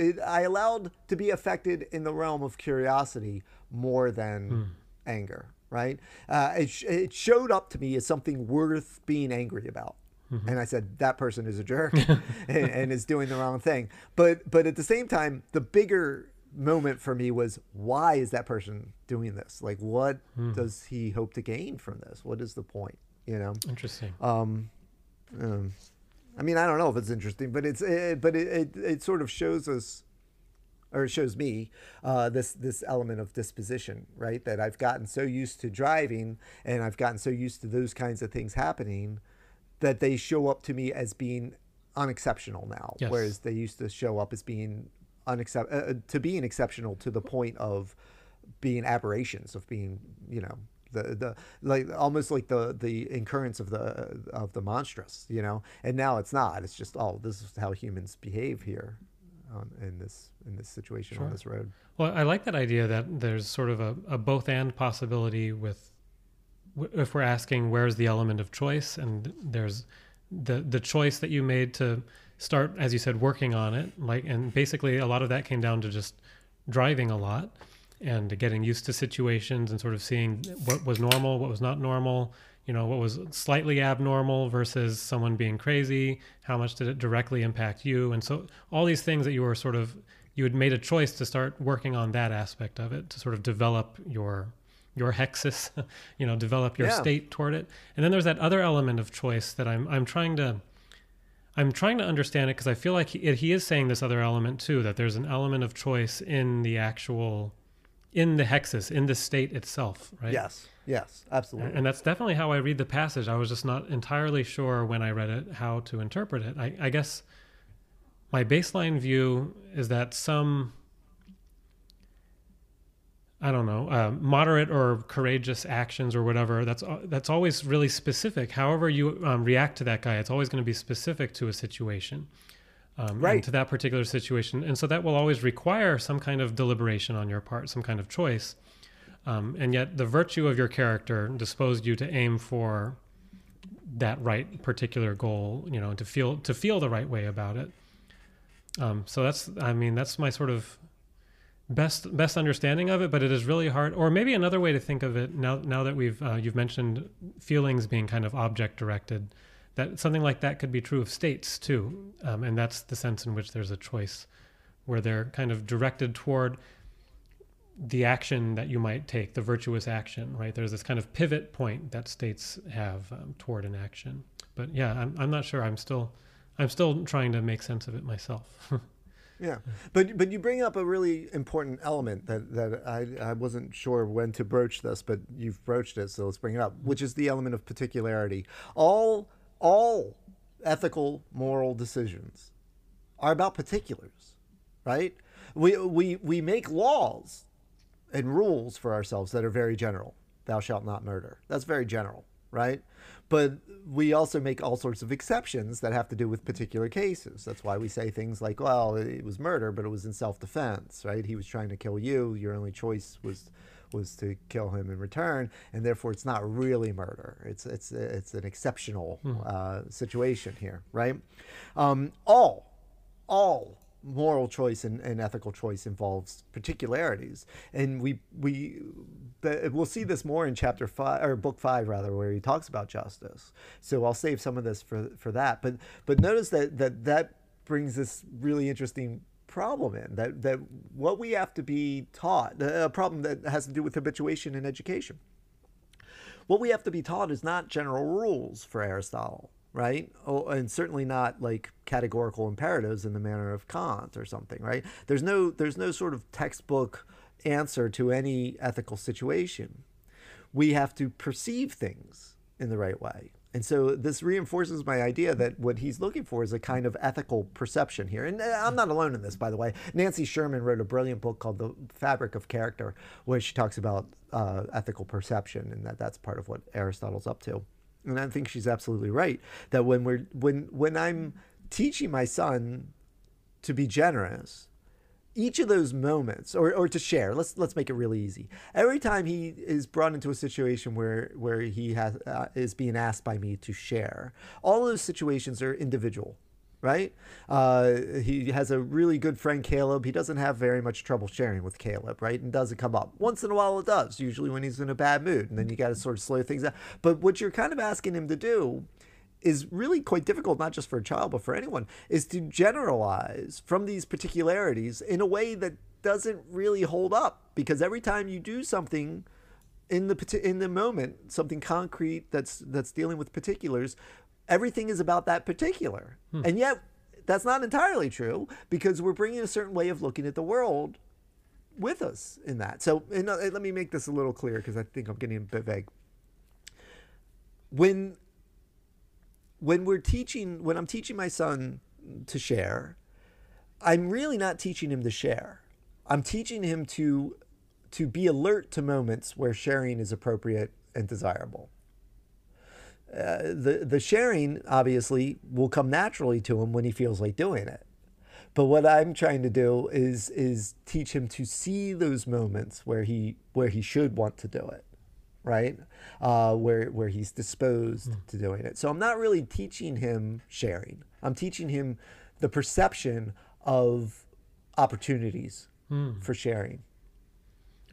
to be affected in the realm of curiosity more than anger, right? It showed up to me as something worth being angry about. Mm-hmm. And I said, that person is a jerk and is doing the wrong thing. But at the same time, the bigger moment for me was, why is that person doing this? What does he hope to gain from this? What is the point? Interesting. I don't know if it's interesting, but it sort of shows us, or it shows me, this element of disposition, right? That I've gotten so used to driving, and I've gotten so used to those kinds of things happening, that they show up to me as being unexceptional now. Yes. Whereas they used to show up as being being exceptional to the point of being aberrations, of being, the almost like the incurrence of the monstrous, and now it's not. It's just, this is how humans behave here in this situation. Sure. On this road. Well, I like that idea that there's sort of a both and possibility with, if we're asking where's the element of choice, and there's the choice that you made to start, as you said, working on it, and basically a lot of that came down to just driving a lot and getting used to situations and sort of seeing what was normal, what was not normal, what was slightly abnormal versus someone being crazy? How much did it directly impact you? And so all these things that you had made a choice to start working on that aspect of it, to sort of develop your hexis, develop your state toward it. And then there's that other element of choice that I'm trying to understand it, because I feel like he is saying this other element too, that there's an element of choice in the hexis, in the state itself, right? Yes, absolutely. And that's definitely how I read the passage. I was just not entirely sure when I read it how to interpret it. I guess my baseline view is that some, I don't know, moderate or courageous actions or whatever, that's always really specific. However you react to that guy, it's always going to be specific to a situation, right, and to that particular situation. And so that will always require some kind of deliberation on your part, some kind of choice. And yet the virtue of your character disposed you to aim for that right particular goal, to feel the right way about it. So that's my sort of best understanding of it, but it is really hard. Or maybe another way to think of it, now that you've mentioned feelings being kind of object directed, that something like that could be true of states too. And that's the sense in which there's a choice where they're kind of directed toward the action that you might take, the virtuous action, right? There's this kind of pivot point that states have toward an action. But yeah, I'm not sure. I'm still trying to make sense of it myself. Yeah, but you bring up a really important element that I wasn't sure when to broach this, but you've broached it, so let's bring it up, which is the element of particularity. All ethical, moral decisions are about particulars, right? We make laws and rules for ourselves that are very general. Thou shalt not murder. That's very general, right? But we also make all sorts of exceptions that have to do with particular cases. That's why we say things like, well, it was murder, but it was in self-defense, right? He was trying to kill you. Your only choice was to kill him in return, and therefore it's not really murder. It's an exceptional situation here, right? All moral choice and ethical choice involves particularities, and we'll see this more in chapter 5 or book 5 rather, where he talks about justice. So I'll save some of this for that. But notice that brings this really interesting problem in that what we have to be taught, a problem that has to do with habituation in education. What we have to be taught is not general rules for Aristotle, right? Oh, and certainly not like categorical imperatives in the manner of Kant or something, right? There's no sort of textbook answer to any ethical situation. We have to perceive things in the right way. And so this reinforces my idea that what he's looking for is a kind of ethical perception here. And I'm not alone in this, by the way. Nancy Sherman wrote a brilliant book called The Fabric of Character, where she talks about ethical perception, and that's part of what Aristotle's up to. And I think she's absolutely right that when I'm teaching my son to be generous, each of those moments, or to share, let's make it really easy. Every time he is brought into a situation where he is being asked by me to share, all those situations are individual, right? He has a really good friend, Caleb. He doesn't have very much trouble sharing with Caleb, right? And doesn't come up. Once in a while it does, usually when he's in a bad mood, and then you got to sort of slow things down. But what you're kind of asking him to do is really quite difficult, not just for a child, but for anyone, is to generalize from these particularities in a way that doesn't really hold up. Because every time you do something in the moment, something concrete that's dealing with particulars, everything is about that particular. And yet that's not entirely true, because we're bringing a certain way of looking at the world with us in that. So let me make this a little clearer, because I think I'm getting a bit vague. When I'm teaching my son to share, I'm really not teaching him to share. I'm teaching him to be alert to moments where sharing is appropriate and desirable. The sharing obviously will come naturally to him when he feels like doing it. But what I'm trying to do is teach him to see those moments where he should want to do it. Right? Where he's disposed to doing it. So I'm not really teaching him sharing. I'm teaching him the perception of opportunities for sharing.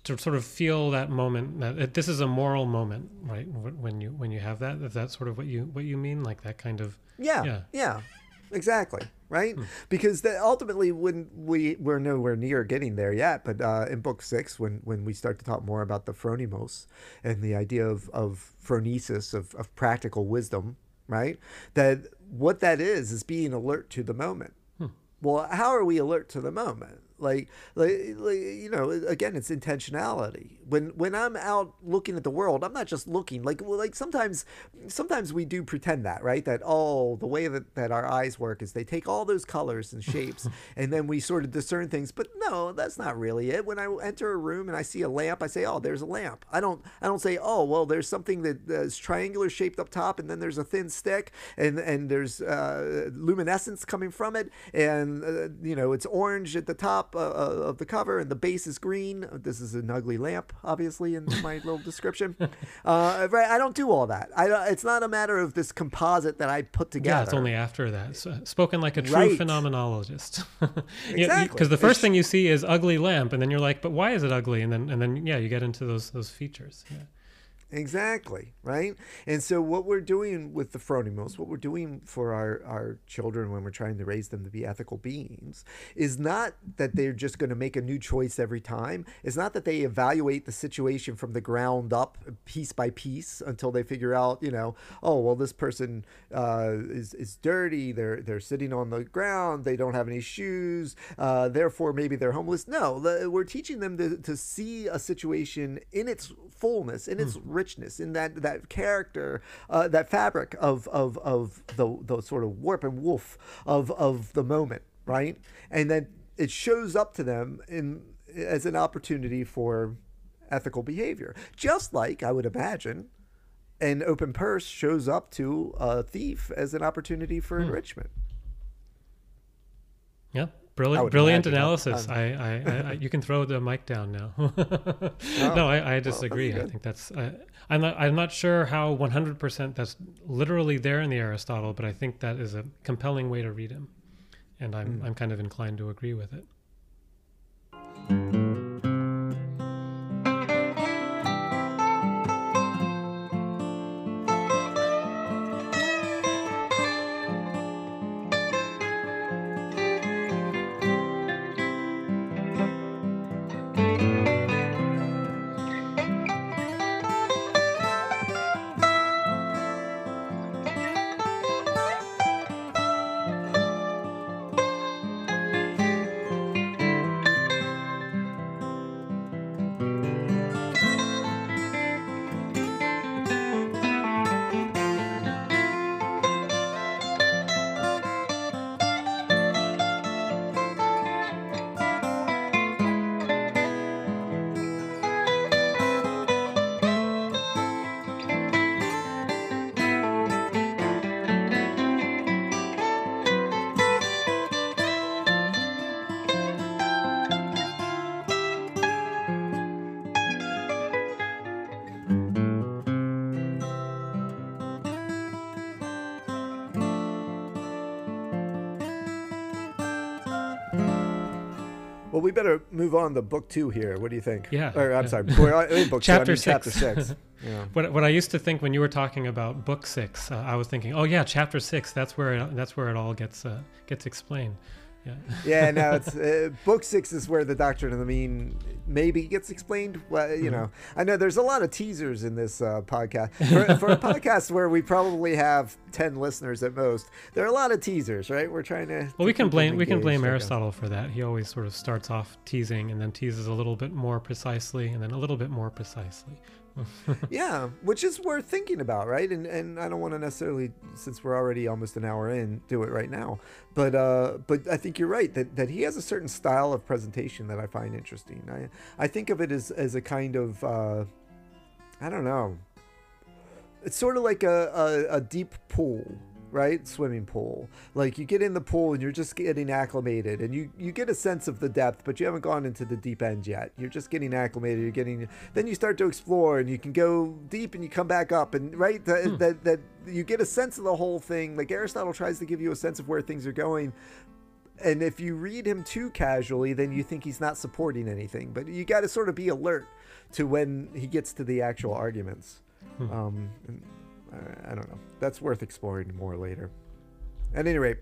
to sort of feel that moment, that this is a moral moment, right? When you have that, is that sort of what you mean, like that kind of yeah, exactly, right? Because ultimately, when we're nowhere near getting there yet, but in book 6, when we start to talk more about the phronimos and the idea of phronesis, of practical wisdom, right? That what that is being alert to the moment. Well, how are we alert to the moment? Like, you know, again, it's intentionality. When I'm out looking at the world, I'm not just looking. Like sometimes we do pretend that, right? That the way that our eyes work is they take all those colors and shapes, and then we sort of discern things. But no, that's not really it. When I enter a room and I see a lamp, I say, oh, there's a lamp. I don't say, oh, well, there's something that's triangular shaped up top, and then there's a thin stick, and there's luminescence coming from it, and you know, it's orange at the top of the cover, and the base is green. This is an ugly lamp, obviously, in my little description. Right? I don't do all that. It's not a matter of this composite that I put together. Yeah, it's only after that. So, spoken like a true Right. phenomenologist. Exactly. Because the first thing you see is ugly lamp, and then you're like, but why is it ugly? And then yeah, you get into those features. Yeah. Exactly, right? And so what we're doing with the phronimos, what we're doing for our children when we're trying to raise them to be ethical beings, is not that they're just going to make a new choice every time. It's not that they evaluate the situation from the ground up, piece by piece, until they figure out, you know, oh, well, this person is dirty, they're sitting on the ground, they don't have any shoes, therefore maybe they're homeless. No, we're teaching them to see a situation in its fullness, in its richness, in that character, that fabric of the sort of warp and woof of the moment, right? And then it shows up to them as an opportunity for ethical behavior, just like I would imagine an open purse shows up to a thief as an opportunity for enrichment. Yeah. Brilliant analysis. You can throw the mic down now. No, I disagree. I think that's. I'm not sure how 100% that's literally there in the Aristotle, but I think that is a compelling way to read him, and I'm kind of inclined to agree with it. Well, we better move on to book 2 here. What do you think? Yeah. Or I'm sorry, we're in book Chapter 2. six. Chapter 6. Yeah. What I used to think when you were talking about book 6, I was thinking, oh yeah, chapter 6. That's where it all gets explained. Yeah. Yeah. No, it's book 6 is where the doctrine of the mean maybe gets explained. Well, you know, I know there's a lot of teasers in this podcast. For a podcast where we probably have 10 listeners at most, there are a lot of teasers, right? We're trying to. Well, we can blame Aristotle for that. He always sort of starts off teasing and then teases a little bit more precisely and then a little bit more precisely. Yeah, which is worth thinking about, right? And I don't want to necessarily, since we're already almost an hour in, do it right now. But I think you're right that he has a certain style of presentation that I find interesting. I think of it as a kind of I don't know. It's sort of like a deep pool, right? Swimming pool. Like you get in the pool and you're just getting acclimated, and you get a sense of the depth, but you haven't gone into the deep end yet. You're just getting acclimated. Then you start to explore, and you can go deep and you come back up, and right that you get a sense of the whole thing. Like Aristotle tries to give you a sense of where things are going, And if you read him too casually, then you think he's not supporting anything. But you got to sort of be alert to when he gets to the actual arguments. And I don't know. That's worth exploring more later. At any rate,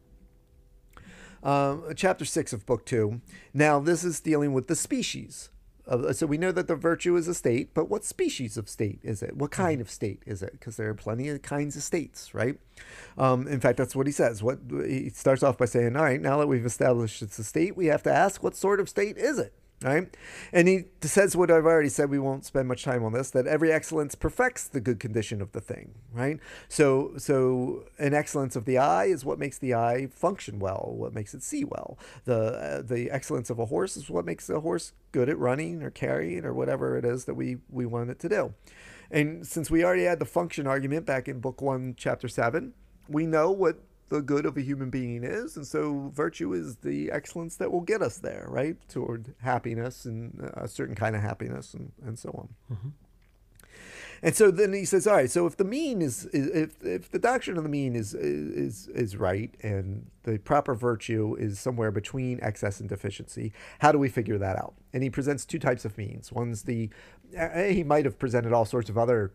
chapter 6 of book 2. Now, this is dealing with the species. So we know that the virtue is a state, but what species of state is it? What kind of state is it? Because there are plenty of kinds of states, right? In fact, that's what he says. He starts off by saying, all right, now that we've established it's a state, we have to ask, what sort of state is it? Right? And he says what I've already said, we won't spend much time on this, that every excellence perfects the good condition of the thing, right? So an excellence of the eye is what makes the eye function well, what makes it see well. The excellence of a horse is what makes the horse good at running or carrying or whatever it is that we want it to do. And since we already had the function argument back in book 1, chapter 7, we know what the good of a human being is, and so virtue is the excellence that will get us there, right, toward happiness and a certain kind of happiness and so on. Mm-hmm. And so then he says, all right, so if the mean if the doctrine of the mean is right and the proper virtue is somewhere between excess and deficiency, how do we figure that out? And he presents two types of means. One's he might have presented all sorts of other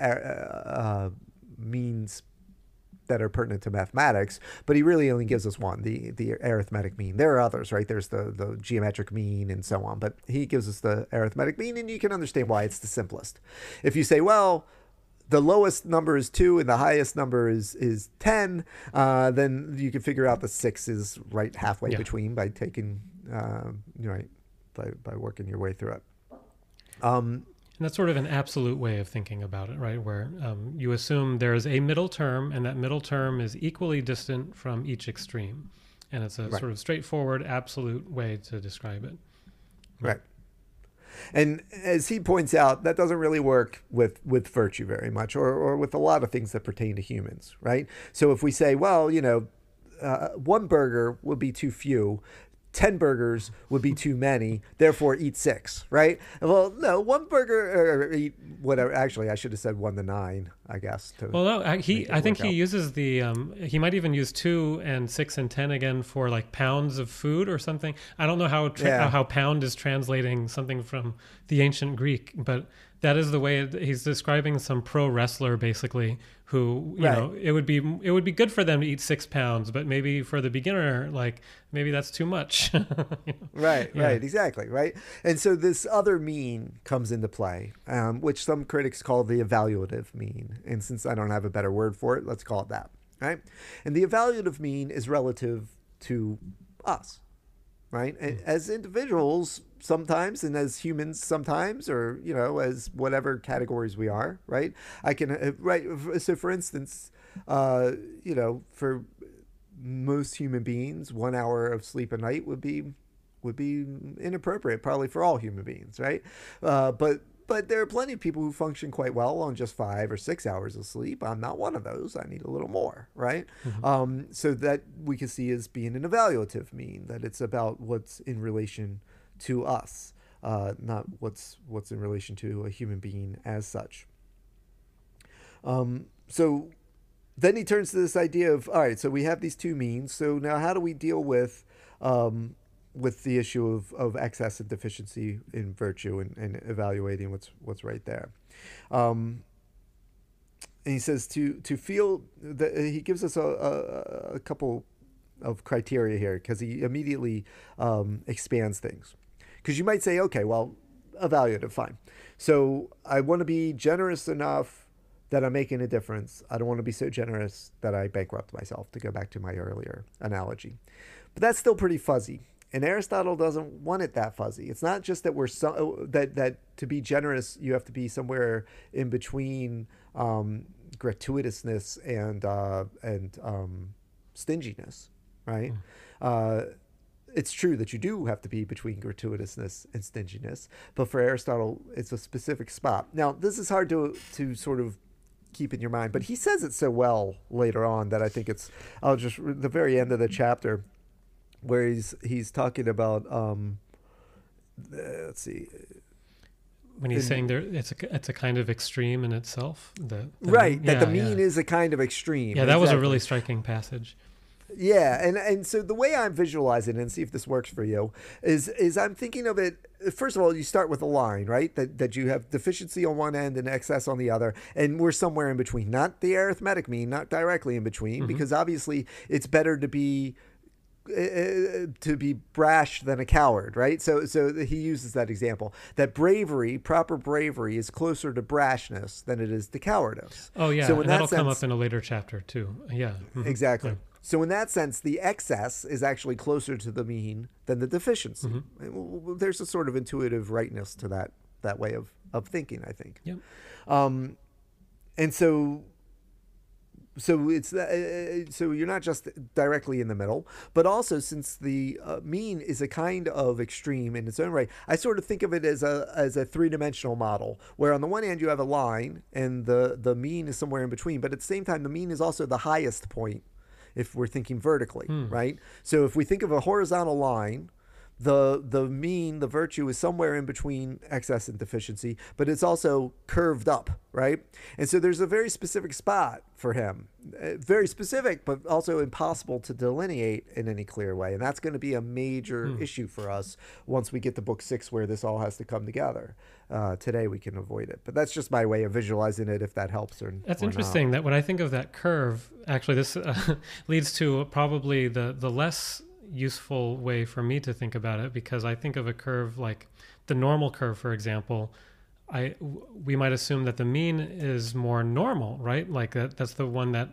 means that are pertinent to mathematics, but he really only gives us one, the arithmetic mean. There are others, right? There's the geometric mean and so on, but he gives us the arithmetic mean, and you can understand why it's the simplest. If you say, well, the lowest number is 2 and the highest number is 10, then you can figure out the 6 is right halfway between by taking, by working your way through it. And that's sort of an absolute way of thinking about it, right? Where you assume there is a middle term, and that middle term is equally distant from each extreme. And it's a sort of straightforward, absolute way to describe it. Right. And as he points out, that doesn't really work with virtue very much, or with a lot of things that pertain to humans, right? So if we say, well, one burger would be too few, 10 burgers would be too many, therefore eat 6, right? Well, no, one burger, or eat whatever. Actually, I should have said 1 to 9, I guess. Well, no, I think he uses he might even use 2 and 6 and 10 again for like pounds of food or something. I don't know how pound is translating something from the ancient Greek, but that is the way he's describing some pro wrestler basically who, you know, it would be good for them to eat 6 pounds, but maybe for the beginner, like maybe that's too much. Right, exactly, right. And so this other mean comes into play, which some critics call the evaluative mean. And since I don't have a better word for it, let's call it that, right? And the evaluative mean is relative to us, right? And as individuals sometimes, and as humans sometimes, or, as whatever categories we are, right? I can, so for instance, for most human beings, 1 hour of sleep a night would be inappropriate, probably for all human beings, right? But there are plenty of people who function quite well on just 5 or 6 hours of sleep. I'm not one of those. I need a little more, right? Mm-hmm. So that we can see as being an evaluative mean, that it's about what's in relation to us, not what's in relation to a human being as such. So then he turns to this idea of, all right, so we have these two means. So now how do we deal with the issue of excess and deficiency in virtue and evaluating what's right there? And he says to feel that he gives us a couple of criteria here, because he immediately expands things. Because you might say, okay, well, evaluative, fine. So I want to be generous enough that I'm making a difference. I don't want to be so generous that I bankrupt myself, to go back to my earlier analogy. But that's still pretty fuzzy. And Aristotle doesn't want it that fuzzy. It's not just that that to be generous, you have to be somewhere in between gratuitousness and stinginess, right? It's true that you do have to be between gratuitousness and stinginess, but for Aristotle, it's a specific spot. Now, this is hard to sort of keep in your mind, but he says it so well later on that I think the very end of the chapter, where he's talking about let's see, when he's saying it's a kind of extreme in itself, the mean is a kind of extreme. Yeah, that was a really striking passage. Yeah, and so the way I'm visualizing it, and see if this works for you, is I'm thinking of it. First of all, you start with a line, right? That you have deficiency on one end and excess on the other, and we're somewhere in between. Not the arithmetic mean, not directly in between, because obviously it's better to be brash than a coward, right? So he uses that example that bravery, proper bravery, is closer to brashness than it is to cowardice. Oh yeah, So in and that that'll come sense, up in a later chapter too. Yeah. exactly. Yeah. So in that sense, the excess is actually closer to the mean than the deficiency. There's a sort of intuitive rightness to that way of thinking, I think. Yep. And so it's so you're not just directly in the middle, but also since the mean is a kind of extreme in its own right, I sort of think of it as a three-dimensional model, where on the one hand you have a line and the mean is somewhere in between, but at the same time the mean is also the highest point if we're thinking vertically, right? So if we think of a horizontal line, the mean, the virtue, is somewhere in between excess and deficiency, but it's also curved up, right? And so there's a very specific spot for him, very specific, but also impossible to delineate in any clear way. And that's going to be a major issue for us once we get to book 6, where this all has to come together. Today we can avoid it, but that's just my way of visualizing it, if that helps. That's interesting. That when I think of that curve, actually this leads to probably the less useful way for me to think about it, because I think of a curve like the normal curve, for example. We might assume that the mean is more normal, right? Like that's the one that,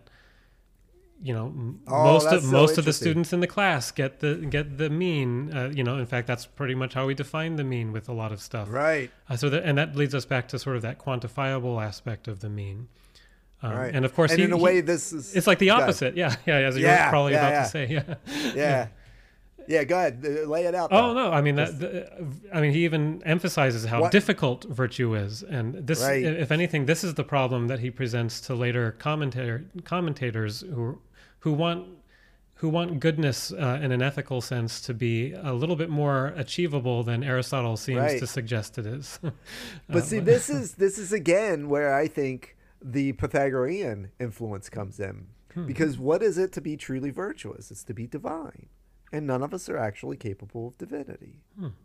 most of the students in the class get the mean. In fact, that's pretty much how we define the mean with a lot of stuff. Right. And that leads us back to sort of that quantifiable aspect of the mean. Right. And of course, and in a way, this is, it's like the opposite. Yeah. As you're probably about to say. Yeah. Yeah, go ahead. Lay it out. Oh no, I mean he even emphasizes how difficult virtue is, and this, if anything, this is the problem that he presents to later commentators who want goodness in an ethical sense to be a little bit more achievable than Aristotle seems to suggest it is. But see, this is again where I think the Pythagorean influence comes in, because what is it to be truly virtuous? It's to be divine. And none of us are actually capable of divinity.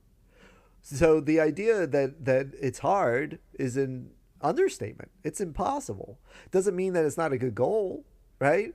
So the idea that it's hard is an understatement. It's impossible. Doesn't mean that it's not a good goal, right?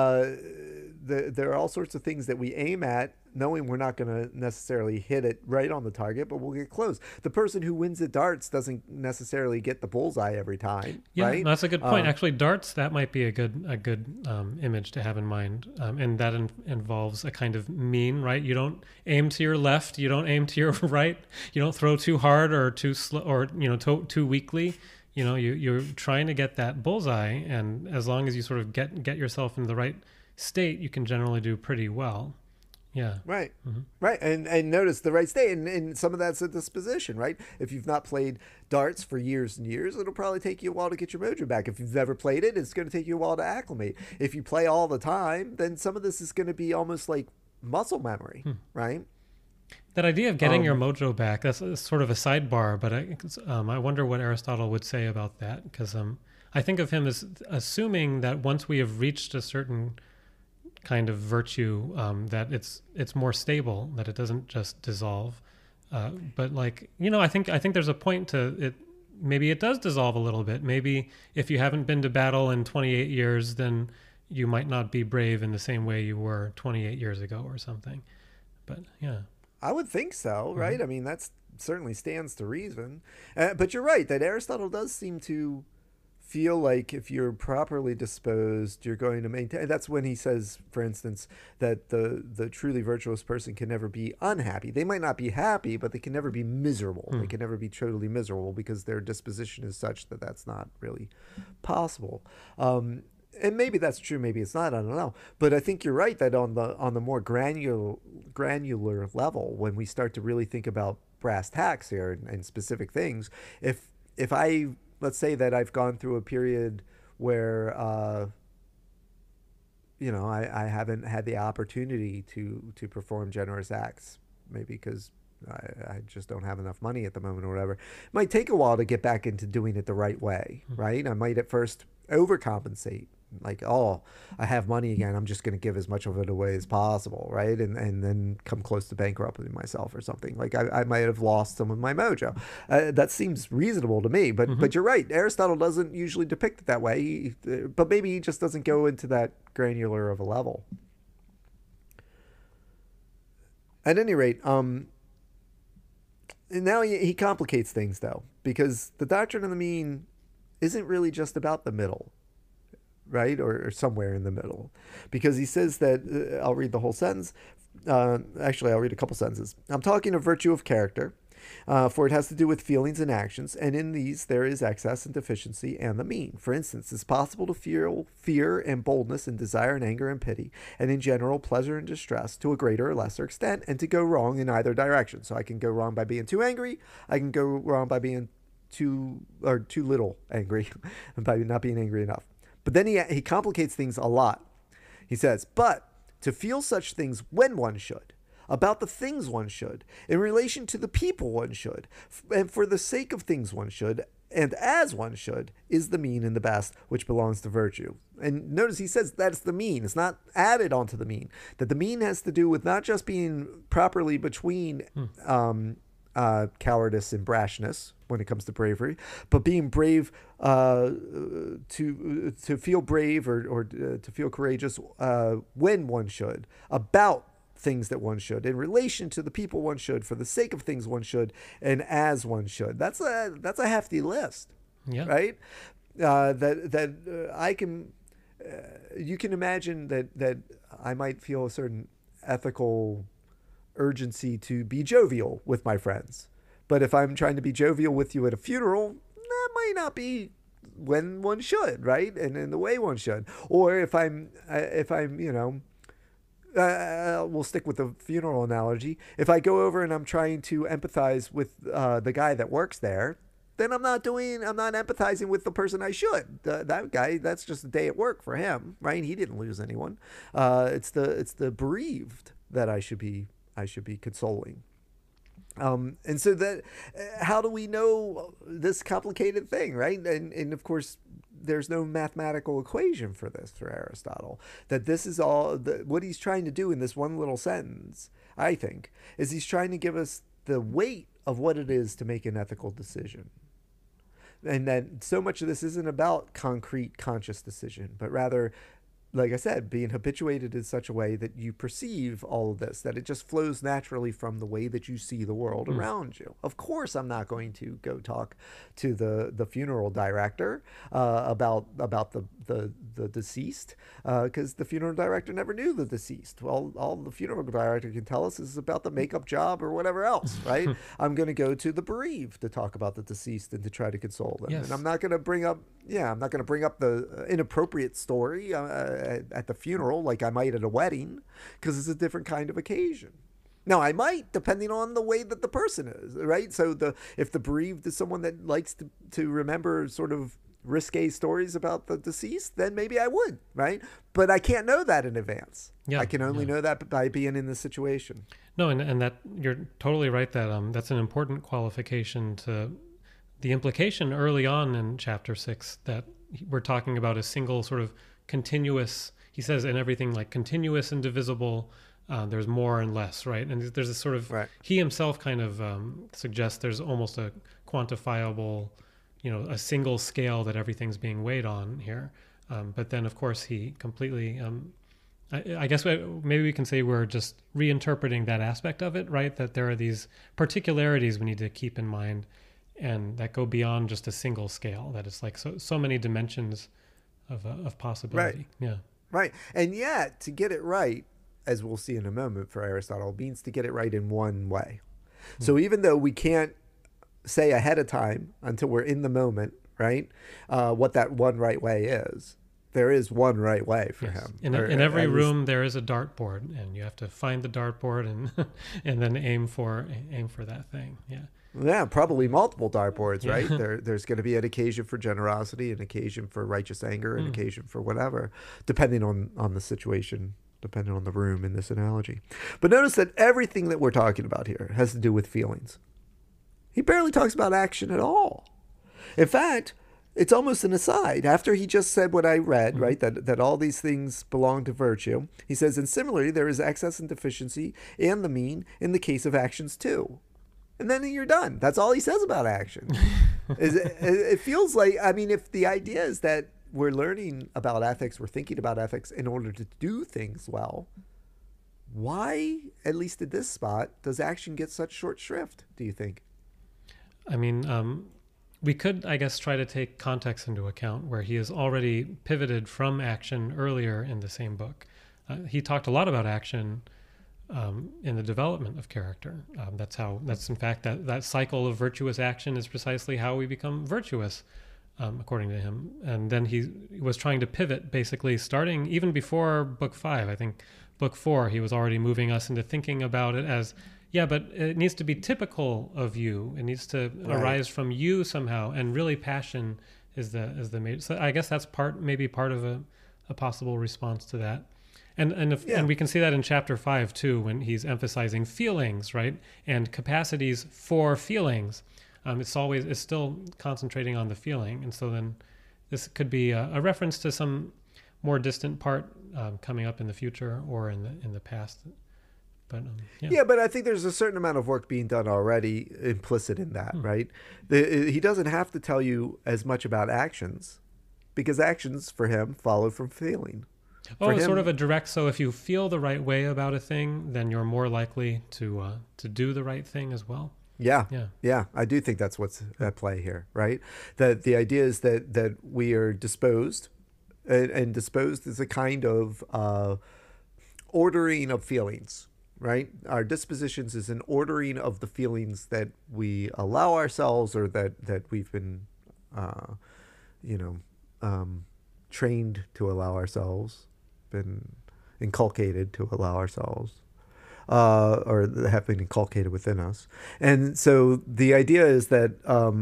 There are all sorts of things that we aim at, knowing we're not going to necessarily hit it right on the target, but we'll get close. The person who wins at darts doesn't necessarily get the bullseye every time. Yeah, right? That's a good point. Actually, darts, that might be a good image to have in mind, and that involves a kind of mean, right? You don't aim to your left, you don't aim to your right, you don't throw too hard or too slow, or too weakly. You're trying to get that bullseye, and as long as you sort of get yourself in the right state, you can generally do pretty well. Yeah. Right. Right. And notice the right state. And some of that's a disposition, right? If you've not played darts for years and years, it'll probably take you a while to get your mojo back. If you've never played it, it's going to take you a while to acclimate. If you play all the time, then some of this is going to be almost like muscle memory, right? That idea of getting your mojo back, that's sort of a sidebar, but I wonder what Aristotle would say about that, because I think of him as assuming that once we have reached a certain kind of virtue, that it's more stable, that it doesn't just dissolve. But I think there's a point to it. Maybe it does dissolve a little bit. Maybe if you haven't been to battle in 28 years, then you might not be brave in the same way you were 28 years ago or something. But yeah. I would think so, right? I mean, that certainly stands to reason. But you're right that Aristotle does seem to feel like if you're properly disposed, you're going to maintain. That's when he says, for instance, that the truly virtuous person can never be unhappy. They might not be happy, but they can never be miserable. They can never be totally miserable because their disposition is such that that's not really possible. And maybe that's true, maybe it's not, I don't know. But I think you're right that on the more granular level, when we start to really think about brass tacks here and specific things, if let's say that I've gone through a period where I haven't had the opportunity to perform generous acts, maybe because I just don't have enough money at the moment or whatever. It might take a while to get back into doing it the right way, right? I might at first overcompensate. Like, oh, I have money again, I'm just going to give as much of it away as possible, right? And then come close to bankrupting myself or something. Like I might have lost some of my mojo. That seems reasonable to me, but you're right. Aristotle doesn't usually depict it that way, but maybe he just doesn't go into that granular of a level. At any rate, now he complicates things, though, because the doctrine of the mean isn't really just about the middle, right? Or somewhere in the middle, because he says that, I'll read the whole sentence. Actually, I'll read a couple sentences. I'm talking of virtue of character, for it has to do with feelings and actions, and in these there is excess and deficiency and the mean. For instance, it's possible to feel fear and boldness and desire and anger and pity, and in general pleasure and distress to a greater or lesser extent, and to go wrong in either direction. So I can go wrong by being too angry, I can go wrong by being too little angry, and by not being angry enough. But then he complicates things a lot. He says, but to feel such things when one should, about the things one should, in relation to the people one should, and for the sake of things one should, and as one should, is the mean and the best, which belongs to virtue. And notice he says that's the mean. It's not added onto the mean. That the mean has to do with not just being properly between cowardice and brashness when it comes to bravery, but being brave, to feel brave or to feel courageous when one should, about things that one should, in relation to the people one should, for the sake of things one should, and as one should. That's a hefty list, right? I can, you can imagine that I might feel a certain ethical urgency to be jovial with my friends. But if I'm trying to be jovial with you at a funeral, that might not be when one should, right? And in the way one should. Or if I'm, we'll stick with the funeral analogy. If I go over and I'm trying to empathize with the guy that works there, then I'm not empathizing with the person I should. That guy, that's just a day at work for him, right? He didn't lose anyone. It's the bereaved that I should be consoling. And so that, how do we know this complicated thing, right? And of course, there's no mathematical equation for this for Aristotle. That this is all, what he's trying to do in this one little sentence, I think, is he's trying to give us the weight of what it is to make an ethical decision. And that so much of this isn't about concrete conscious decision, but rather, like I said, being habituated in such a way that you perceive all of this, that it just flows naturally from the way that you see the world around you. Of course, I'm not going to go talk to the funeral director about the deceased, because the funeral director never knew the deceased. Well, all the funeral director can tell us is about the makeup job or whatever else, right? I'm going to go to the bereaved to talk about the deceased and to try to console them. Yes. And I'm not going to bring up the inappropriate story at the funeral like I might at a wedding, because it's a different kind of occasion. Now, I might, depending on the way that the person is, right? So if the bereaved is someone that likes to remember sort of risque stories about the deceased, then maybe I would, right? But I can't know that in advance. I can only know that by being in the situation. No, and that you're totally right that that's an important qualification to the implication early on in chapter 6 that we're talking about a single sort of continuous, he says in everything like continuous and divisible, there's more and less, right? And there's this sort of, he himself kind of suggests there's almost a quantifiable, a single scale that everything's being weighed on here. But then of course he completely, I guess maybe we can say we're just reinterpreting that aspect of it, right? That there are these particularities we need to keep in mind and that go beyond just a single scale, that it's like so many dimensions of possibility. Right. And yet, to get it right, as we'll see in a moment for Aristotle, means to get it right in one way. So even though we can't say ahead of time until we're in the moment, right, what that one right way is, there is one right way for him. In every room, there is a dartboard, and you have to find the dartboard and and then aim for that thing. Yeah, probably multiple dartboards, right? There's going to be an occasion for generosity, an occasion for righteous anger, an occasion for whatever, depending on the situation, depending on the room in this analogy. But notice that everything that we're talking about here has to do with feelings. He barely talks about action at all. In fact, it's almost an aside. After he just said what I read, right, that all these things belong to virtue, he says, and similarly, there is excess and deficiency and the mean in the case of actions too. And then you're done. That's all he says about action. It feels like, I mean, if the idea is that we're learning about ethics, we're thinking about ethics in order to do things well, why, at least at this spot, does action get such short shrift, do you think? I mean, we could, I guess, try to take context into account where he has already pivoted from action earlier in the same book. He talked a lot about action in the development of character. That's in fact, that cycle of virtuous action is precisely how we become virtuous, according to him. And then he was trying to pivot, basically, starting even before book 5. I think book 4, he was already moving us into thinking about it as, yeah, but it needs to be typical of you. It needs to arise from you somehow. And really, passion is the major. So I guess that's maybe part of a possible response to that. And we can see that in chapter 5 too, when he's emphasizing feelings, right, and capacities for feelings. It's still concentrating on the feeling, and so then this could be a reference to some more distant part coming up in the future or in the past. But but I think there's a certain amount of work being done already implicit in that, right? He doesn't have to tell you as much about actions, because actions for him follow from feeling. Sort of a direct. So if you feel the right way about a thing, then you're more likely to do the right thing as well. Yeah. I do think that's what's at play here, right? That the idea is that we are disposed, and disposed is a kind of ordering of feelings, right? Our dispositions is an ordering of the feelings that we allow ourselves, or that we've been, trained to allow ourselves, been inculcated to allow ourselves, or have been inculcated within us. And so the idea is that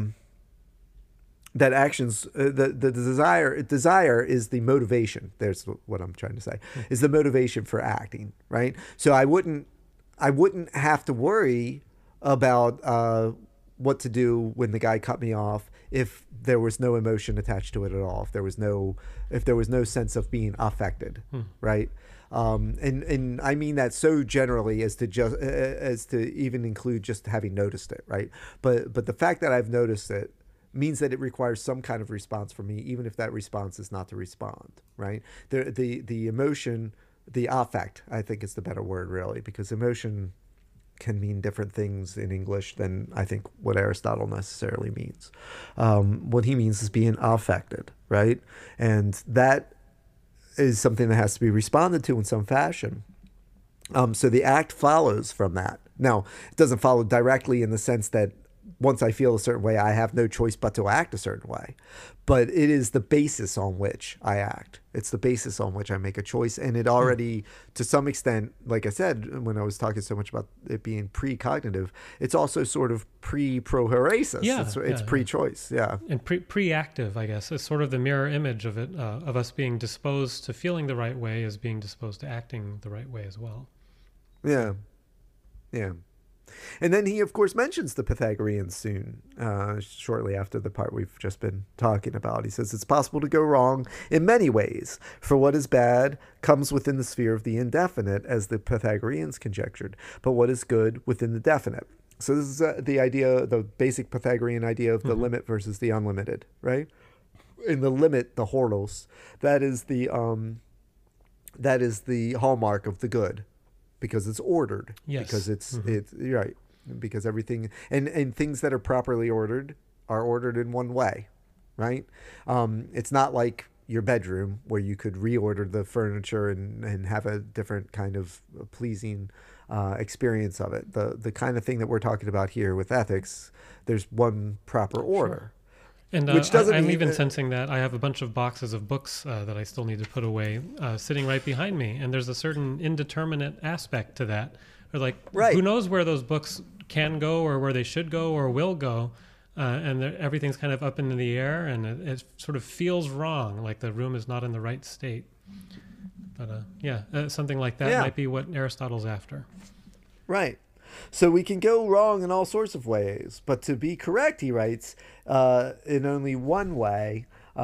that actions, the desire is the motivation. There's what I'm trying to say, is the motivation for acting, right? So I wouldn't have to worry about what to do when the guy cut me off if there was no emotion attached to it at all, if there was no sense of being affected, right? And I mean that so generally as to even include just having noticed it, right? But the fact that I've noticed it means that it requires some kind of response from me, even if that response is not to respond, right? The emotion, the affect, I think is the better word, really, because emotion can mean different things in English than I think what Aristotle necessarily means. What he means is being affected, right? And that is something that has to be responded to in some fashion. So the act follows from that. Now, it doesn't follow directly in the sense that once I feel a certain way, I have no choice but to act a certain way. But it is the basis on which I act. It's the basis on which I make a choice. And it already, to some extent, like I said, when I was talking so much about it being pre-cognitive, it's also sort of pre-prohoresis. It's pre-choice, And pre-active, I guess. It's sort of the mirror image of it, of us being disposed to feeling the right way as being disposed to acting the right way as well. Yeah. And then he, of course, mentions the Pythagoreans soon, shortly after the part we've just been talking about. He says, it's possible to go wrong in many ways, for what is bad comes within the sphere of the indefinite, as the Pythagoreans conjectured, but what is good within the definite. So this is the idea, the basic Pythagorean idea of the limit versus the unlimited, right? In the limit, the horos, that is the hallmark of the good. Because it's ordered. Yes. Because it's right. Because everything and things that are properly ordered are ordered in one way, right? It's not like your bedroom where you could reorder the furniture and have a different kind of pleasing experience of it. The kind of thing that we're talking about here with ethics, there's one proper order. Sure. And which doesn't I'm even sensing that I have a bunch of boxes of books that I still need to put away sitting right behind me. And there's a certain indeterminate aspect to that. Or who knows where those books can go or where they should go or will go. And everything's kind of up in the air and it sort of feels wrong, like the room is not in the right state. But something like that might be what Aristotle's after. Right. So we can go wrong in all sorts of ways, but to be correct, he writes, in only one way.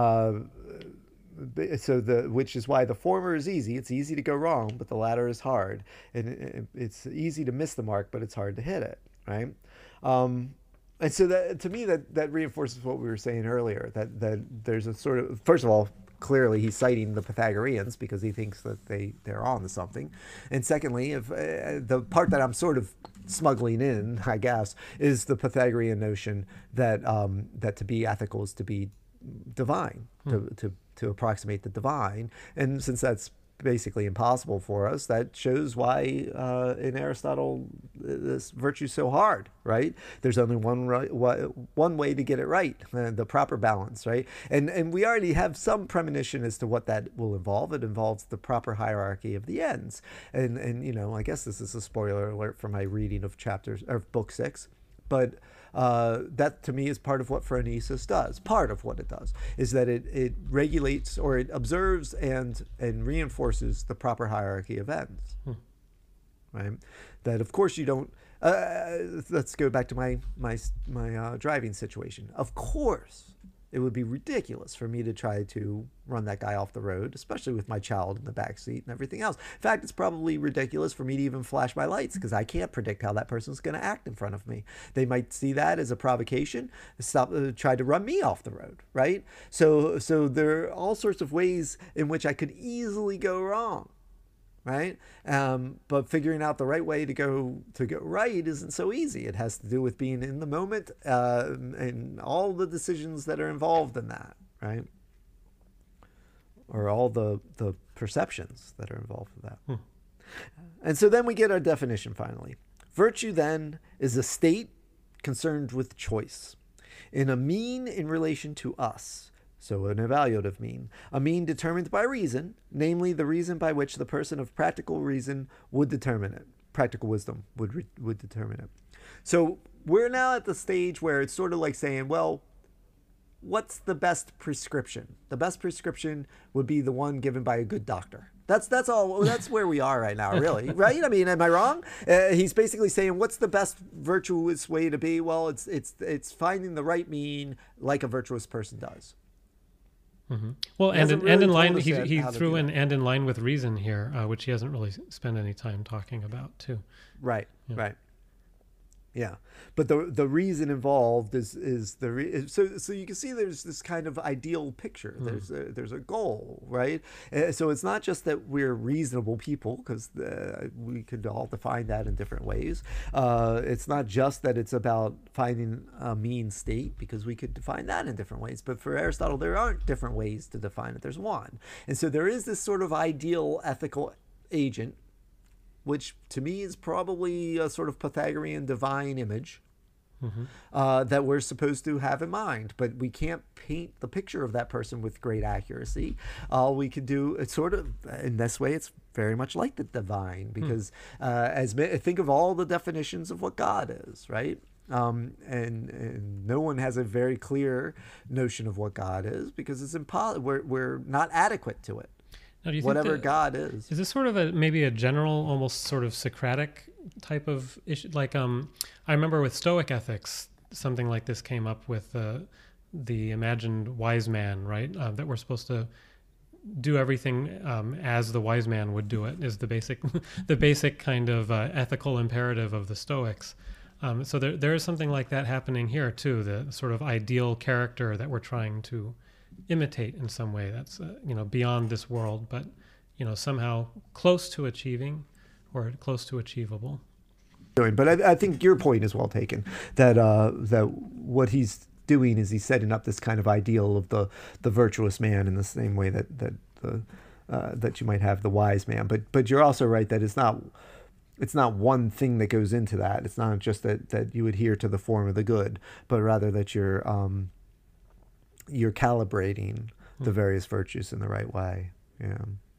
Which is why the former is easy. It's easy to go wrong, but the latter is hard. And it's easy to miss the mark, but it's hard to hit it, right? And so that, to me, that reinforces what we were saying earlier, that there's a sort of, first of all, clearly he's citing the Pythagoreans because he thinks that they're on to something. And secondly, if the part that I'm sort of smuggling in, I guess, is the Pythagorean notion that that to be ethical is to be divine, to approximate the divine. And since that's basically impossible for us, that shows why in Aristotle this virtue's so hard, right? There's only one way to get it right, the proper balance, right? And we already have some premonition as to what that will involve. It involves the proper hierarchy of the ends. And you know, I guess this is a spoiler alert for my reading of book 6, but that to me is part of what phronesis does. Part of what it does is that it regulates, or it observes and reinforces the proper hierarchy of ends. Right? That of course you don't. Let's go back to my driving situation. Of course, it would be ridiculous for me to try to run that guy off the road, especially with my child in the back seat and everything else. In fact, it's probably ridiculous for me to even flash my lights because I can't predict how that person's going to act in front of me. They might see that as a provocation, try to run me off the road, right? So there are all sorts of ways in which I could easily go wrong, right? But figuring out the right way to go right isn't so easy. It has to do with being in the moment and all the decisions that are involved in that, right? Or all the perceptions that are involved with that. And so then we get our definition finally. Virtue then is a state concerned with choice, in a mean in relation to us. So an evaluative mean, a mean determined by reason, namely the reason by which the person of practical reason would determine it. Practical wisdom would determine it. So we're now at the stage where it's sort of like saying, well, what's the best prescription? The best prescription would be the one given by a good doctor. That's all. That's where we are right now, really, right? I mean, am I wrong? He's basically saying, what's the best virtuous way to be? Well, it's finding the right mean, like a virtuous person does. Well, and in line, he threw in "and in line with reason" here, which he hasn't really spent any time talking about, too. Right, right. Yeah, but the reason involved is so you can see there's this kind of ideal picture. There's a goal, right? So it's not just that we're reasonable people, because we could all define that in different ways. It's not just that it's about finding a mean state, because we could define that in different ways. But for Aristotle, there aren't different ways to define it. There's one, and so there is this sort of ideal ethical agent, which to me is probably a sort of Pythagorean divine image that we're supposed to have in mind. But we can't paint the picture of that person with great accuracy. All we can do, it's sort of, in this way, it's very much like the divine, because think of all the definitions of what God is, right? And no one has a very clear notion of what God is, because it's impossible. We're not adequate to it. Now, do you whatever think God is. Is this sort of maybe a general, almost sort of Socratic type of issue? Like, I remember with Stoic ethics, something like this came up with the imagined wise man, right? That we're supposed to do everything as the wise man would do it, is the basic kind of ethical imperative of the Stoics. So there is something like that happening here too, the sort of ideal character that we're trying to imitate in some way, that's beyond this world, but somehow close to achieving or close to achievable. But I think your point is well taken, that what he's doing is he's setting up this kind of ideal of the virtuous man in the same way that you might have the wise man. But you're also right that it's not one thing that goes into that. It's not just that you adhere to the form of the good, but rather that you're calibrating the various virtues in the right way. Yeah.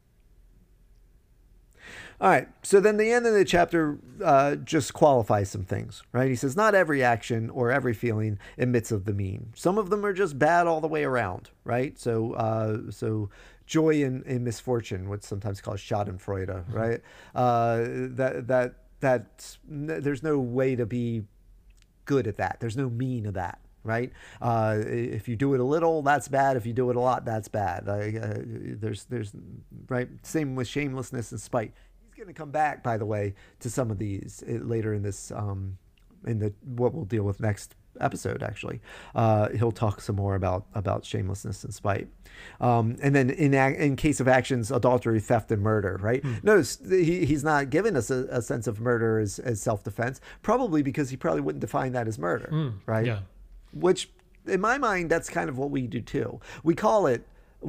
All right. So then the end of the chapter just qualifies some things, right? He says, not every action or every feeling admits of the mean. Some of them are just bad all the way around, right? So joy in misfortune, what's sometimes called Schadenfreude, right? That there's no way to be good at that. There's no mean of that, right? If you do it a little, that's bad. If you do it a lot, that's bad. There's right. Same with shamelessness and spite. He's going to come back, by the way, to some of these later in this what we'll deal with next episode. Actually, he'll talk some more about shamelessness and spite, and then in case of actions, adultery, theft, and murder. Right? Notice he's not giving us a sense of murder as self-defense, probably because he probably wouldn't define that as murder. Right? Yeah. Which, in my mind, that's kind of what we do too. We call it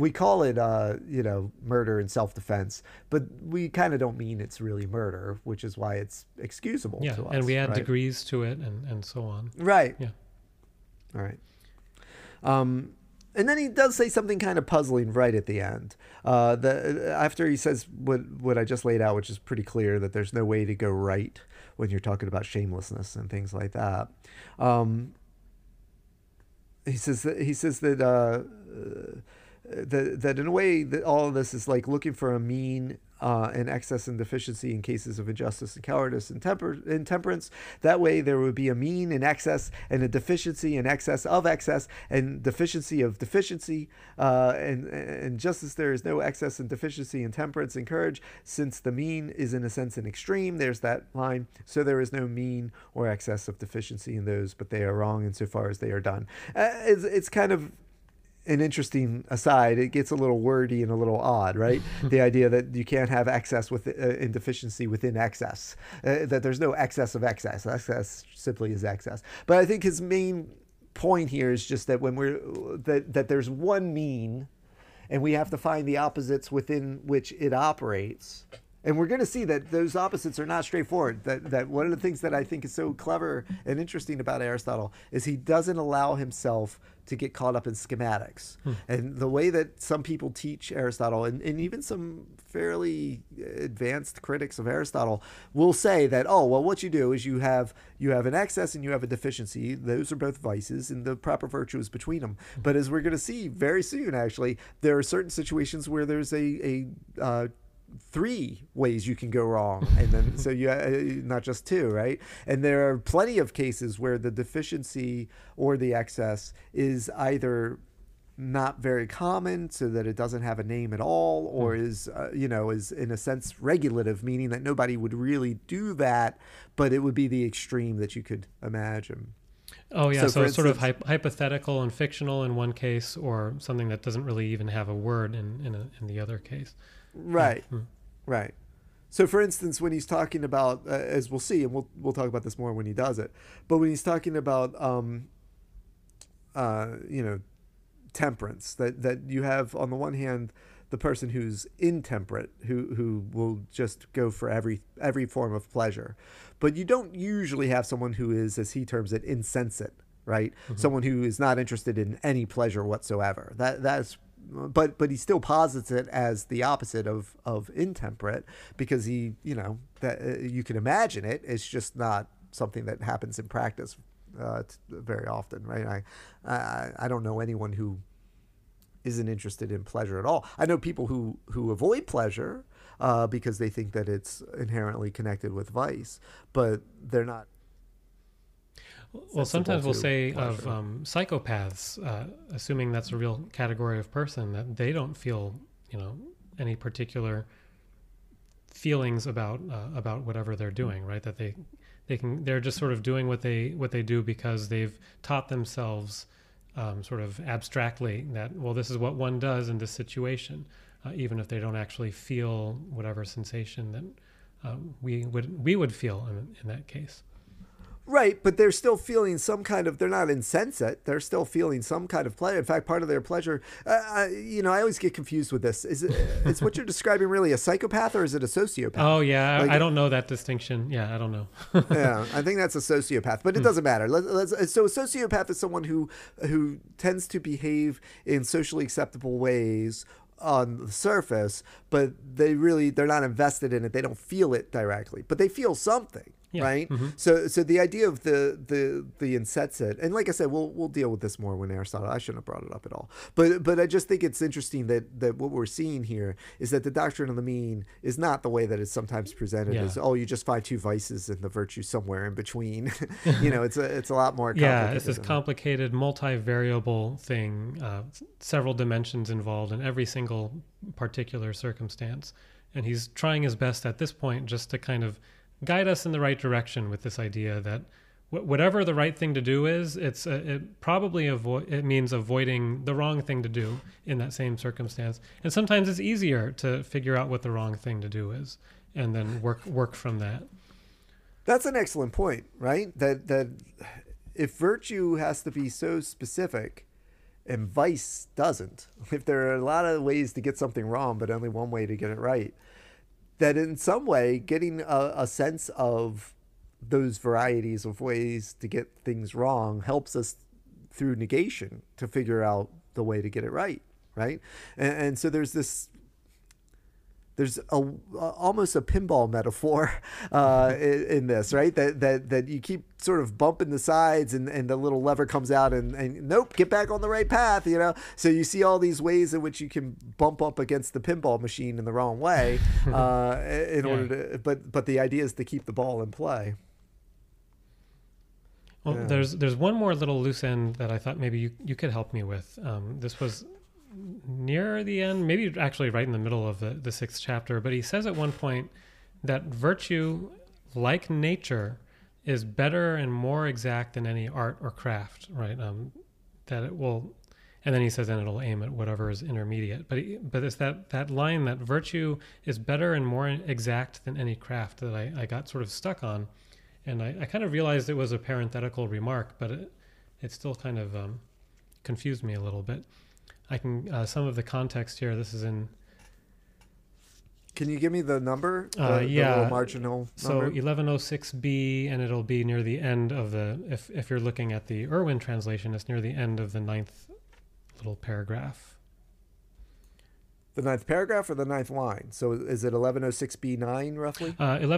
murder and self-defense, but we kind of don't mean it's really murder, which is why it's excusable to us. And we add right? degrees to it and so on. Right. Yeah. All right. And then he does say something kind of puzzling right at the end. After he says what I just laid out, which is pretty clear that there's no way to go right when you're talking about shamelessness and things like that. He says that that in a way that all of this is like looking for a mean and excess and deficiency in cases of injustice and cowardice and intemperance. That way there would be a mean and excess and a deficiency and excess of excess and deficiency of deficiency. And just as there is no excess and deficiency in temperance and courage, since the mean is in a sense an extreme, there's that line. So there is no mean or excess of deficiency in those, but they are wrong insofar as they are done. It's kind of an interesting aside. It gets a little wordy and a little odd, right? The idea that you can't have excess in deficiency within excess, that there's no excess of excess. Excess simply is excess. But I think his main point here is just that when that there's one mean, and we have to find the opposites within which it operates. And we're going to see that those opposites are not straightforward. That one of the things that I think is so clever and interesting about Aristotle is he doesn't allow himself to get caught up in schematics. And the way that some people teach Aristotle, and even some fairly advanced critics of Aristotle, will say that, oh, well, what you do is you have an excess and you have a deficiency. Those are both vices, and the proper virtue is between them. But as we're going to see very soon, actually, there are certain situations where there's a 3 ways you can go wrong, and then so you not just 2, right? And there are plenty of cases where the deficiency or the excess is either not very common, so that it doesn't have a name at all, or is in a sense regulative, meaning that nobody would really do that, but it would be the extreme that you could imagine. Oh yeah, so it's sort of hypothetical and fictional in one case, or something that doesn't really even have a word in the other case. Right, right. So, for instance, when he's talking about, as we'll see, and we'll talk about this more when he does it, but when he's talking about, temperance, that you have on the one hand the person who's intemperate, who will just go for every form of pleasure, but you don't usually have someone who is, as he terms it, insensate, right? Someone who is not interested in any pleasure whatsoever. That's. But he still posits it as the opposite of intemperate, because that you can imagine it. It's just not something that happens in practice very often, right? I don't know anyone who isn't interested in pleasure at all. I know people who avoid pleasure because they think that it's inherently connected with vice, but they're not. Well, sometimes we'll say pleasure. Of psychopaths, assuming that's a real category of person, that they don't feel, any particular feelings about whatever they're doing, right? That they're just sort of doing what they do because they've taught themselves sort of abstractly that, well, this is what one does in this situation, even if they don't actually feel whatever sensation that we would feel in that case. Right, but they're still feeling some kind of, they're not insensate, they're still feeling some kind of pleasure. In fact, part of their pleasure, I always get confused with this. Is what you're describing really a psychopath, or is it a sociopath? Oh, yeah, I don't know that distinction. Yeah, I don't know. Yeah, I think that's a sociopath, but it doesn't matter. So a sociopath is someone who tends to behave in socially acceptable ways on the surface, but they're not invested in it. They don't feel it directly, but they feel something. Yeah. right? Mm-hmm. So the idea of the insetset, and like I said, we'll deal with this more when Aristotle. I shouldn't have brought it up at all, but I just think it's interesting that what we're seeing here is that the doctrine of the mean is not the way that it's sometimes presented Yeah. as, oh, you just find two vices and the virtue somewhere in between. It's a lot more complicated. Yeah, it's this complicated, multivariable thing, several dimensions involved in every single particular circumstance. And he's trying his best at this point just to kind of guide us in the right direction with this idea that whatever the right thing to do is, it probably it means avoiding the wrong thing to do in that same circumstance. And sometimes it's easier to figure out what the wrong thing to do is, and then work from that. That's an excellent point, right? That if virtue has to be so specific and vice doesn't, if there are a lot of ways to get something wrong but only one way to get it right, that in some way getting a sense of those varieties of ways to get things wrong helps us through negation to figure out the way to get it right, right? And so there's almost a pinball metaphor in this, right? That you keep sort of bumping the sides and the little lever comes out and nope, get back on the right path, So you see all these ways in which you can bump up against the pinball machine in the wrong way in order to, but the idea is to keep the ball in play. Well, there's one more little loose end that I thought maybe you could help me with. This was near the end, maybe actually right in the middle of the sixth chapter, but he says at one point that virtue, like nature, is better and more exact than any art or craft, right? That it will, and then he says, and it'll aim at whatever is intermediate. But it's that line that virtue is better and more exact than any craft that I got sort of stuck on, and I kind of realized it was a parenthetical remark, but it still kind of confused me a little bit. I can some of the context here. This is in. Can you give me the number? Yeah, the little marginal number? So 1106b, and it'll be near the end of the. If you're looking at the Irwin translation, it's near the end of the 9th little paragraph. The 9th paragraph or the 9th line? So is it 1106b9 roughly?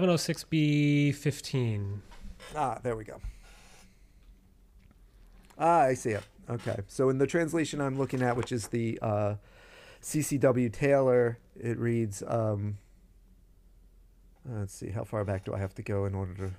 1106b15. There we go. I see it. Okay, so in the translation I'm looking at, which is the CCW Taylor, it reads, let's see, how far back do I have to go in order to...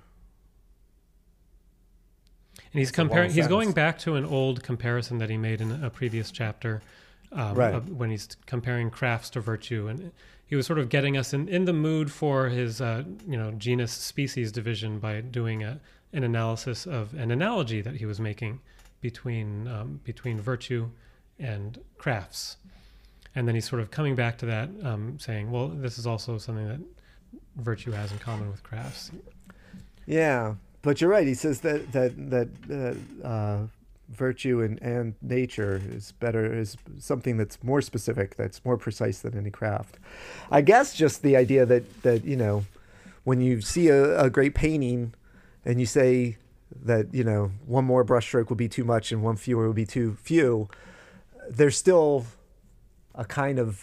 And he's comparing. He's going back to an old comparison that he made in a previous chapter, right, when he's comparing crafts to virtue, and he was sort of getting us in the mood for his genus species division by doing an analysis of an analogy that he was making between virtue and crafts. And then he's sort of coming back to that, saying, well, this is also something that virtue has in common with crafts. Yeah, but you're right. He says that virtue and nature is something that's more specific, that's more precise than any craft. I guess just the idea that when you see a great painting and you say that one more brushstroke would be too much and one fewer would be too few, there's still a kind of,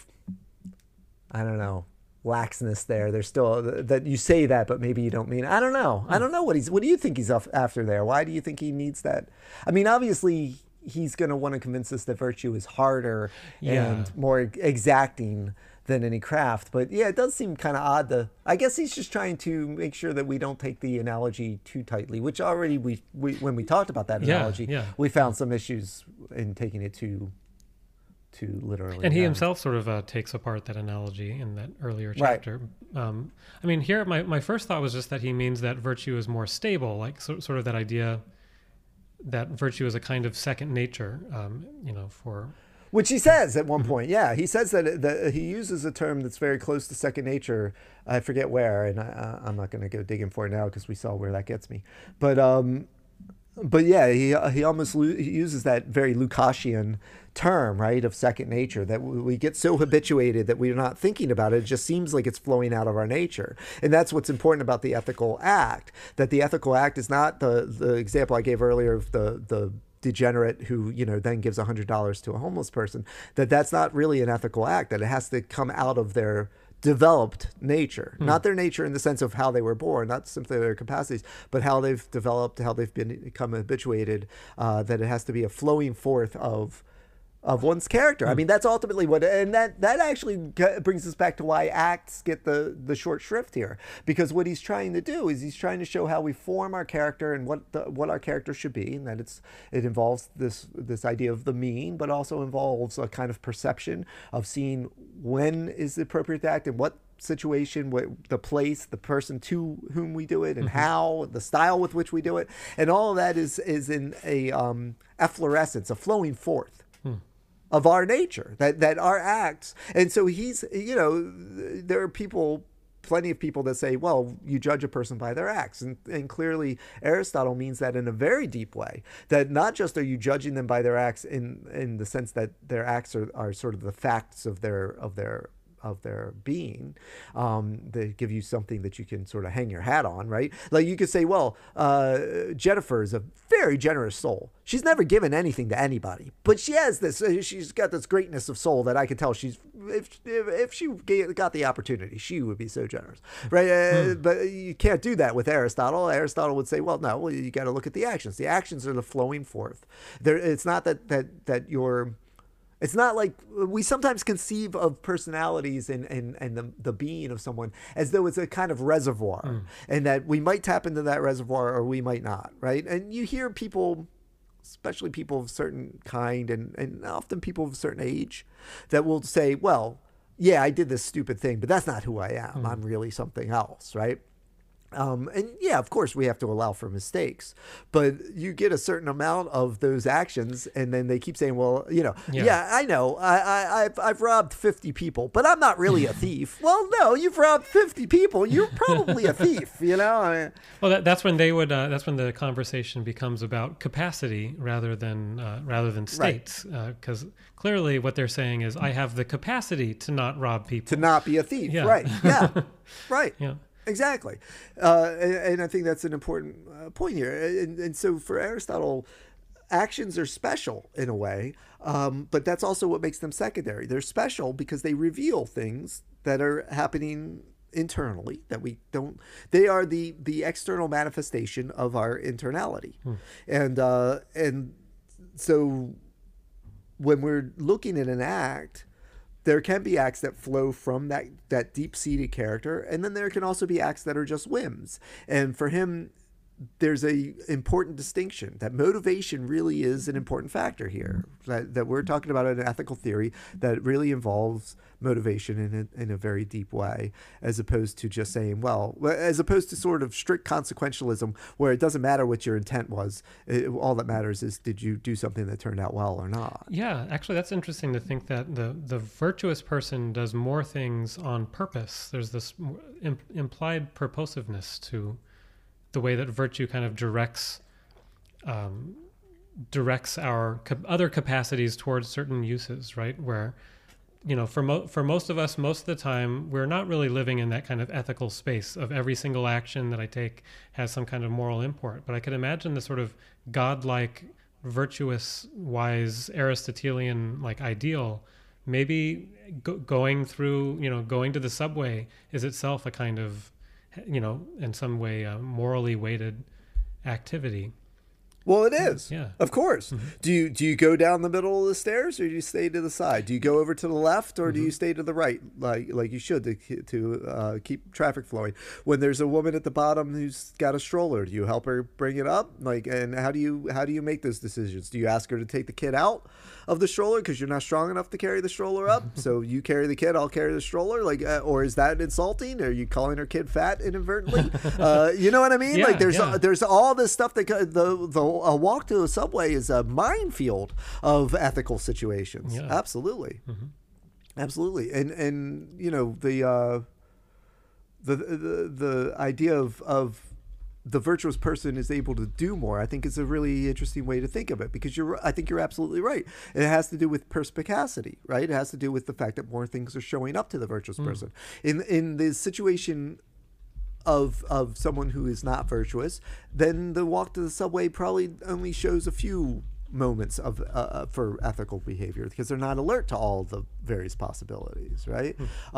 I don't know, laxness there. There's still that you say that, but maybe you don't mean it. I don't know. I don't know what do you think he's after there? Why do you think he needs that? I mean, obviously he's going to want to convince us that virtue is harder and more exacting than any craft. But yeah, it does seem kind of odd I guess he's just trying to make sure that we don't take the analogy too tightly, which already we when we talked about that analogy, we found some issues in taking it too literally. And he himself sort of takes apart that analogy in that earlier chapter. Right. I mean, here my first thought was just that he means that virtue is more stable, like sort of that idea that virtue is a kind of second nature, for... Which he says at one point. Yeah, he says that he uses a term that's very close to second nature. I forget where, and I'm not going to go digging for it now because we saw where that gets me. But yeah, he almost he uses that very Lucasian term, right, of second nature, that we get so habituated that we're not thinking about it. It just seems like it's flowing out of our nature. And that's what's important about the ethical act, that the ethical act is not the example I gave earlier of the degenerate who then gives $100 to a homeless person, that's not really an ethical act, that it has to come out of their developed nature, not their nature in the sense of how they were born, not simply their capacities, but how they've developed, how they've become habituated, that it has to be a flowing forth of one's character. I mean, that's ultimately what, and that actually brings us back to why acts get the short shrift here, because what he's trying to do is he's trying to show how we form our character and what our character should be, and that it involves this idea of the mean, but also involves a kind of perception of seeing when is the appropriate to act and what situation, what the place, the person to whom we do it, and how, the style with which we do it, and all of that is in a efflorescence, a flowing forth of our nature, that our acts. And so he's, there are plenty of people that say, well, you judge a person by their acts. And clearly Aristotle means that in a very deep way, that not just are you judging them by their acts in the sense that their acts are sort of the facts of their being. They give you something that you can sort of hang your hat on, right? Like you could say, well, Jennifer is a very generous soul. She's never given anything to anybody, but she has this, she's got this greatness of soul that I can tell if she got the opportunity, she would be so generous, right? But you can't do that with Aristotle. Aristotle would say, well, no, you got to look at the actions. The actions are the flowing forth. It's not that you're, it's not like we sometimes conceive of personalities and the being of someone as though it's a kind of reservoir, and that we might tap into that reservoir or we might not, right? And you hear people, especially people of a certain kind and often people of a certain age, that will say, well, yeah, I did this stupid thing, but that's not who I am. I'm really something else, right? And yeah, of course we have to allow for mistakes, but you get a certain amount of those actions and then they keep saying, well, yeah, I know I've robbed 50 people, but I'm not really a thief. Well, no, you've robbed 50 people. You're probably a thief, Well, that's when that's when the conversation becomes about capacity rather than states. Because clearly what they're saying is I have the capacity to not rob people. To not be a thief. Yeah. Right. Yeah. Right. Yeah. Exactly. And I think that's an important point here. And so for Aristotle, actions are special in a way, but that's also what makes them secondary. They're special because they reveal things that are happening internally that we don't. They are the external manifestation of our internality. And so when we're looking at an act, there can be acts that flow from that deep-seated character, and then there can also be acts that are just whims. And for him, there's a important distinction that motivation really is an important factor here, that we're talking about an ethical theory that really involves motivation in a very deep way, as opposed to just saying, as opposed to sort of strict consequentialism where it doesn't matter what your intent was. All that matters is, did you do something that turned out well or not? Yeah, actually, that's interesting to think that the virtuous person does more things on purpose. There's this implied purposiveness to the way that virtue kind of directs our other capacities towards certain uses, right? Where, for most of us, most of the time, we're not really living in that kind of ethical space of every single action that I take has some kind of moral import. But I could imagine the sort of godlike, virtuous, wise, Aristotelian ideal. Maybe going to the subway is itself a kind of, in some way, morally weighted activity. Well, it is. Yeah. Of course. Mm-hmm. Do you go down the middle of the stairs, or do you stay to the side? Do you go over to the left, or do you stay to the right, like you should to keep traffic flowing? When there's a woman at the bottom who's got a stroller, do you help her bring it up? And how do you make those decisions? Do you ask her to take the kid out of the stroller because you're not strong enough to carry the stroller up? So you carry the kid, I'll carry the stroller. Or is that insulting? Are you calling her kid fat inadvertently? You know what I mean? Yeah, there's all this stuff that a walk to a subway is a minefield of ethical situations. Yeah. Absolutely. Mm-hmm. Absolutely. And the idea of the virtuous person is able to do more, I think is a really interesting way to think of it, because I think you're absolutely right. It has to do with perspicacity, right? It has to do with the fact that more things are showing up to the virtuous person. In the situation of someone who is not virtuous, then the walk to the subway probably only shows a few moments of for ethical behavior because they're not alert to all the various possibilities, right?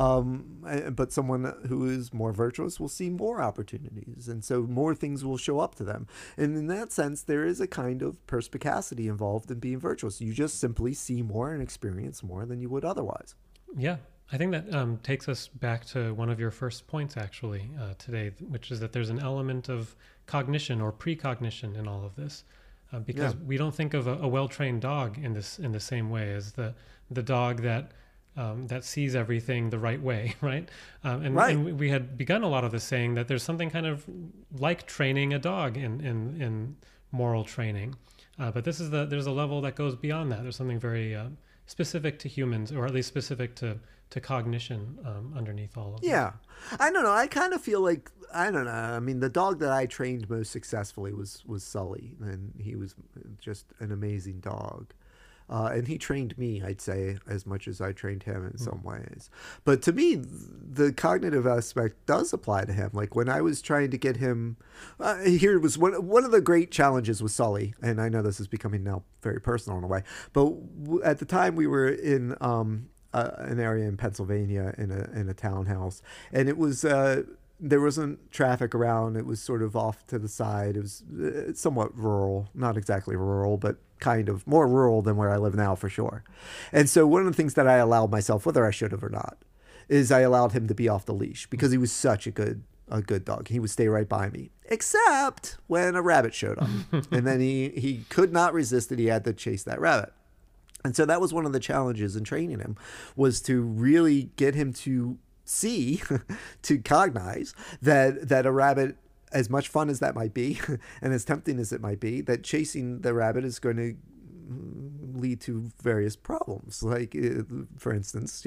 But someone who is more virtuous will see more opportunities, and so more things will show up to them. And in that sense, there is a kind of perspicacity involved in being virtuous. You just simply see more and experience more than you would otherwise. Yeah. I think that takes us back to one of your first points actually today, which is that there's an element of cognition or precognition in all of this. Because we don't think of a well-trained dog in the same way as the dog that sees everything the right way, right? And we had begun a lot of this saying that there's something kind of like training a dog in moral training, but there's a level that goes beyond that. There's something very specific to humans, or at least specific to cognition underneath all of that. I don't know. I kind of feel like, I don't know. I mean, the dog that I trained most successfully was Sully, and he was just an amazing dog. And he trained me, I'd say, as much as I trained him in some ways. But to me, the cognitive aspect does apply to him. Like when I was trying to get him, here was one of the great challenges with Sully, and I know this is becoming now very personal in a way, but at the time we were in an area in Pennsylvania in a townhouse, and it was there wasn't traffic around. It was sort of off to the side. It was somewhat rural, not exactly rural, but kind of more rural than where I live now for sure. And so one of the things that I allowed myself, whether I should have or not, is I allowed him to be off the leash because he was such a good dog. He would stay right by me, except when a rabbit showed up. And then he could not resist it. He had to chase that rabbit. And so that was one of the challenges in training him, was to really get him to see, to cognize that a rabbit, as much fun as that might be and as tempting as it might be, that chasing the rabbit is going to lead to various problems. Like, for instance,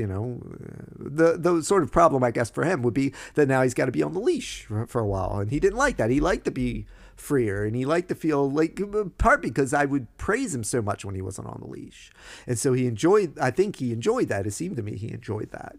the sort of problem, I guess, for him would be that now he's got to be on the leash for a while. And he didn't like that. He liked to be freer, and he liked to feel like, part because I would praise him so much when he wasn't on the leash. And so I think he enjoyed that. It seemed to me he enjoyed that,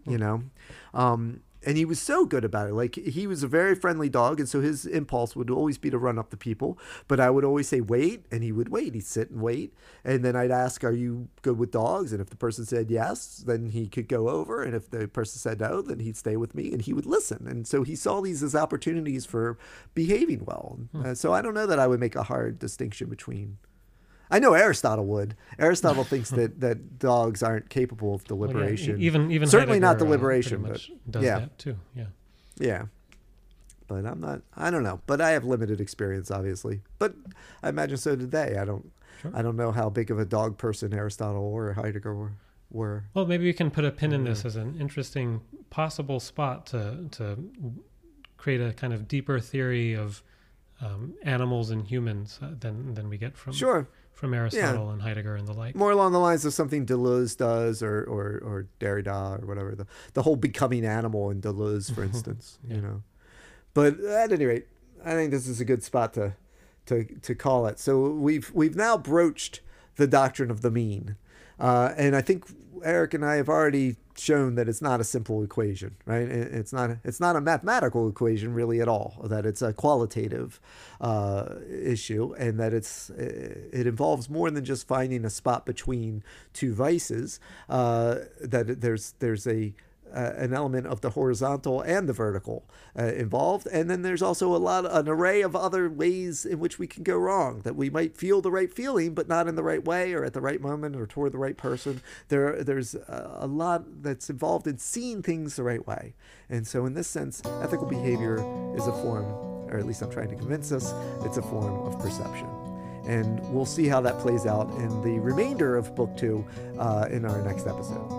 and he was so good about it. Like, he was a very friendly dog, and so his impulse would always be to run up to people. But I would always say, wait, and he would wait. He'd sit and wait. And then I'd ask, are you good with dogs? And if the person said yes, then he could go over. And if the person said no, then he'd stay with me, and he would listen. And so he saw these as opportunities for behaving well. So I don't know that I would make a hard distinction between... I know Aristotle would. Aristotle thinks that dogs aren't capable of deliberation. Even certainly Heidegger, not deliberation, but does yeah, that too. Yeah. But I don't know. But I have limited experience, obviously. But I imagine so did they. I don't know how big of a dog person Aristotle or Heidegger were. Well, maybe we can put a pin in this as an interesting possible spot to create a kind of deeper theory of animals and humans than we get from Aristotle and Heidegger and the like. More along the lines of something Deleuze does, or Derrida, or whatever, the whole becoming animal in Deleuze, for instance. But at any rate, I think this is a good spot to call it. So we've now broached the doctrine of the mean, and I think Eric and I have already shown that it's not a simple equation, right? It's not a mathematical equation really at all. That it's a qualitative issue, and that it involves more than just finding a spot between two vices. That there's an element of the horizontal and the vertical involved, and then there's also an array of other ways in which we can go wrong, that we might feel the right feeling but not in the right way or at the right moment or toward the right person. There's a lot that's involved in seeing things the right way. And so in this sense, ethical behavior is a form, or at least I'm trying to convince us, it's a form of perception. And we'll see how that plays out in the remainder of Book 2 in our next episode.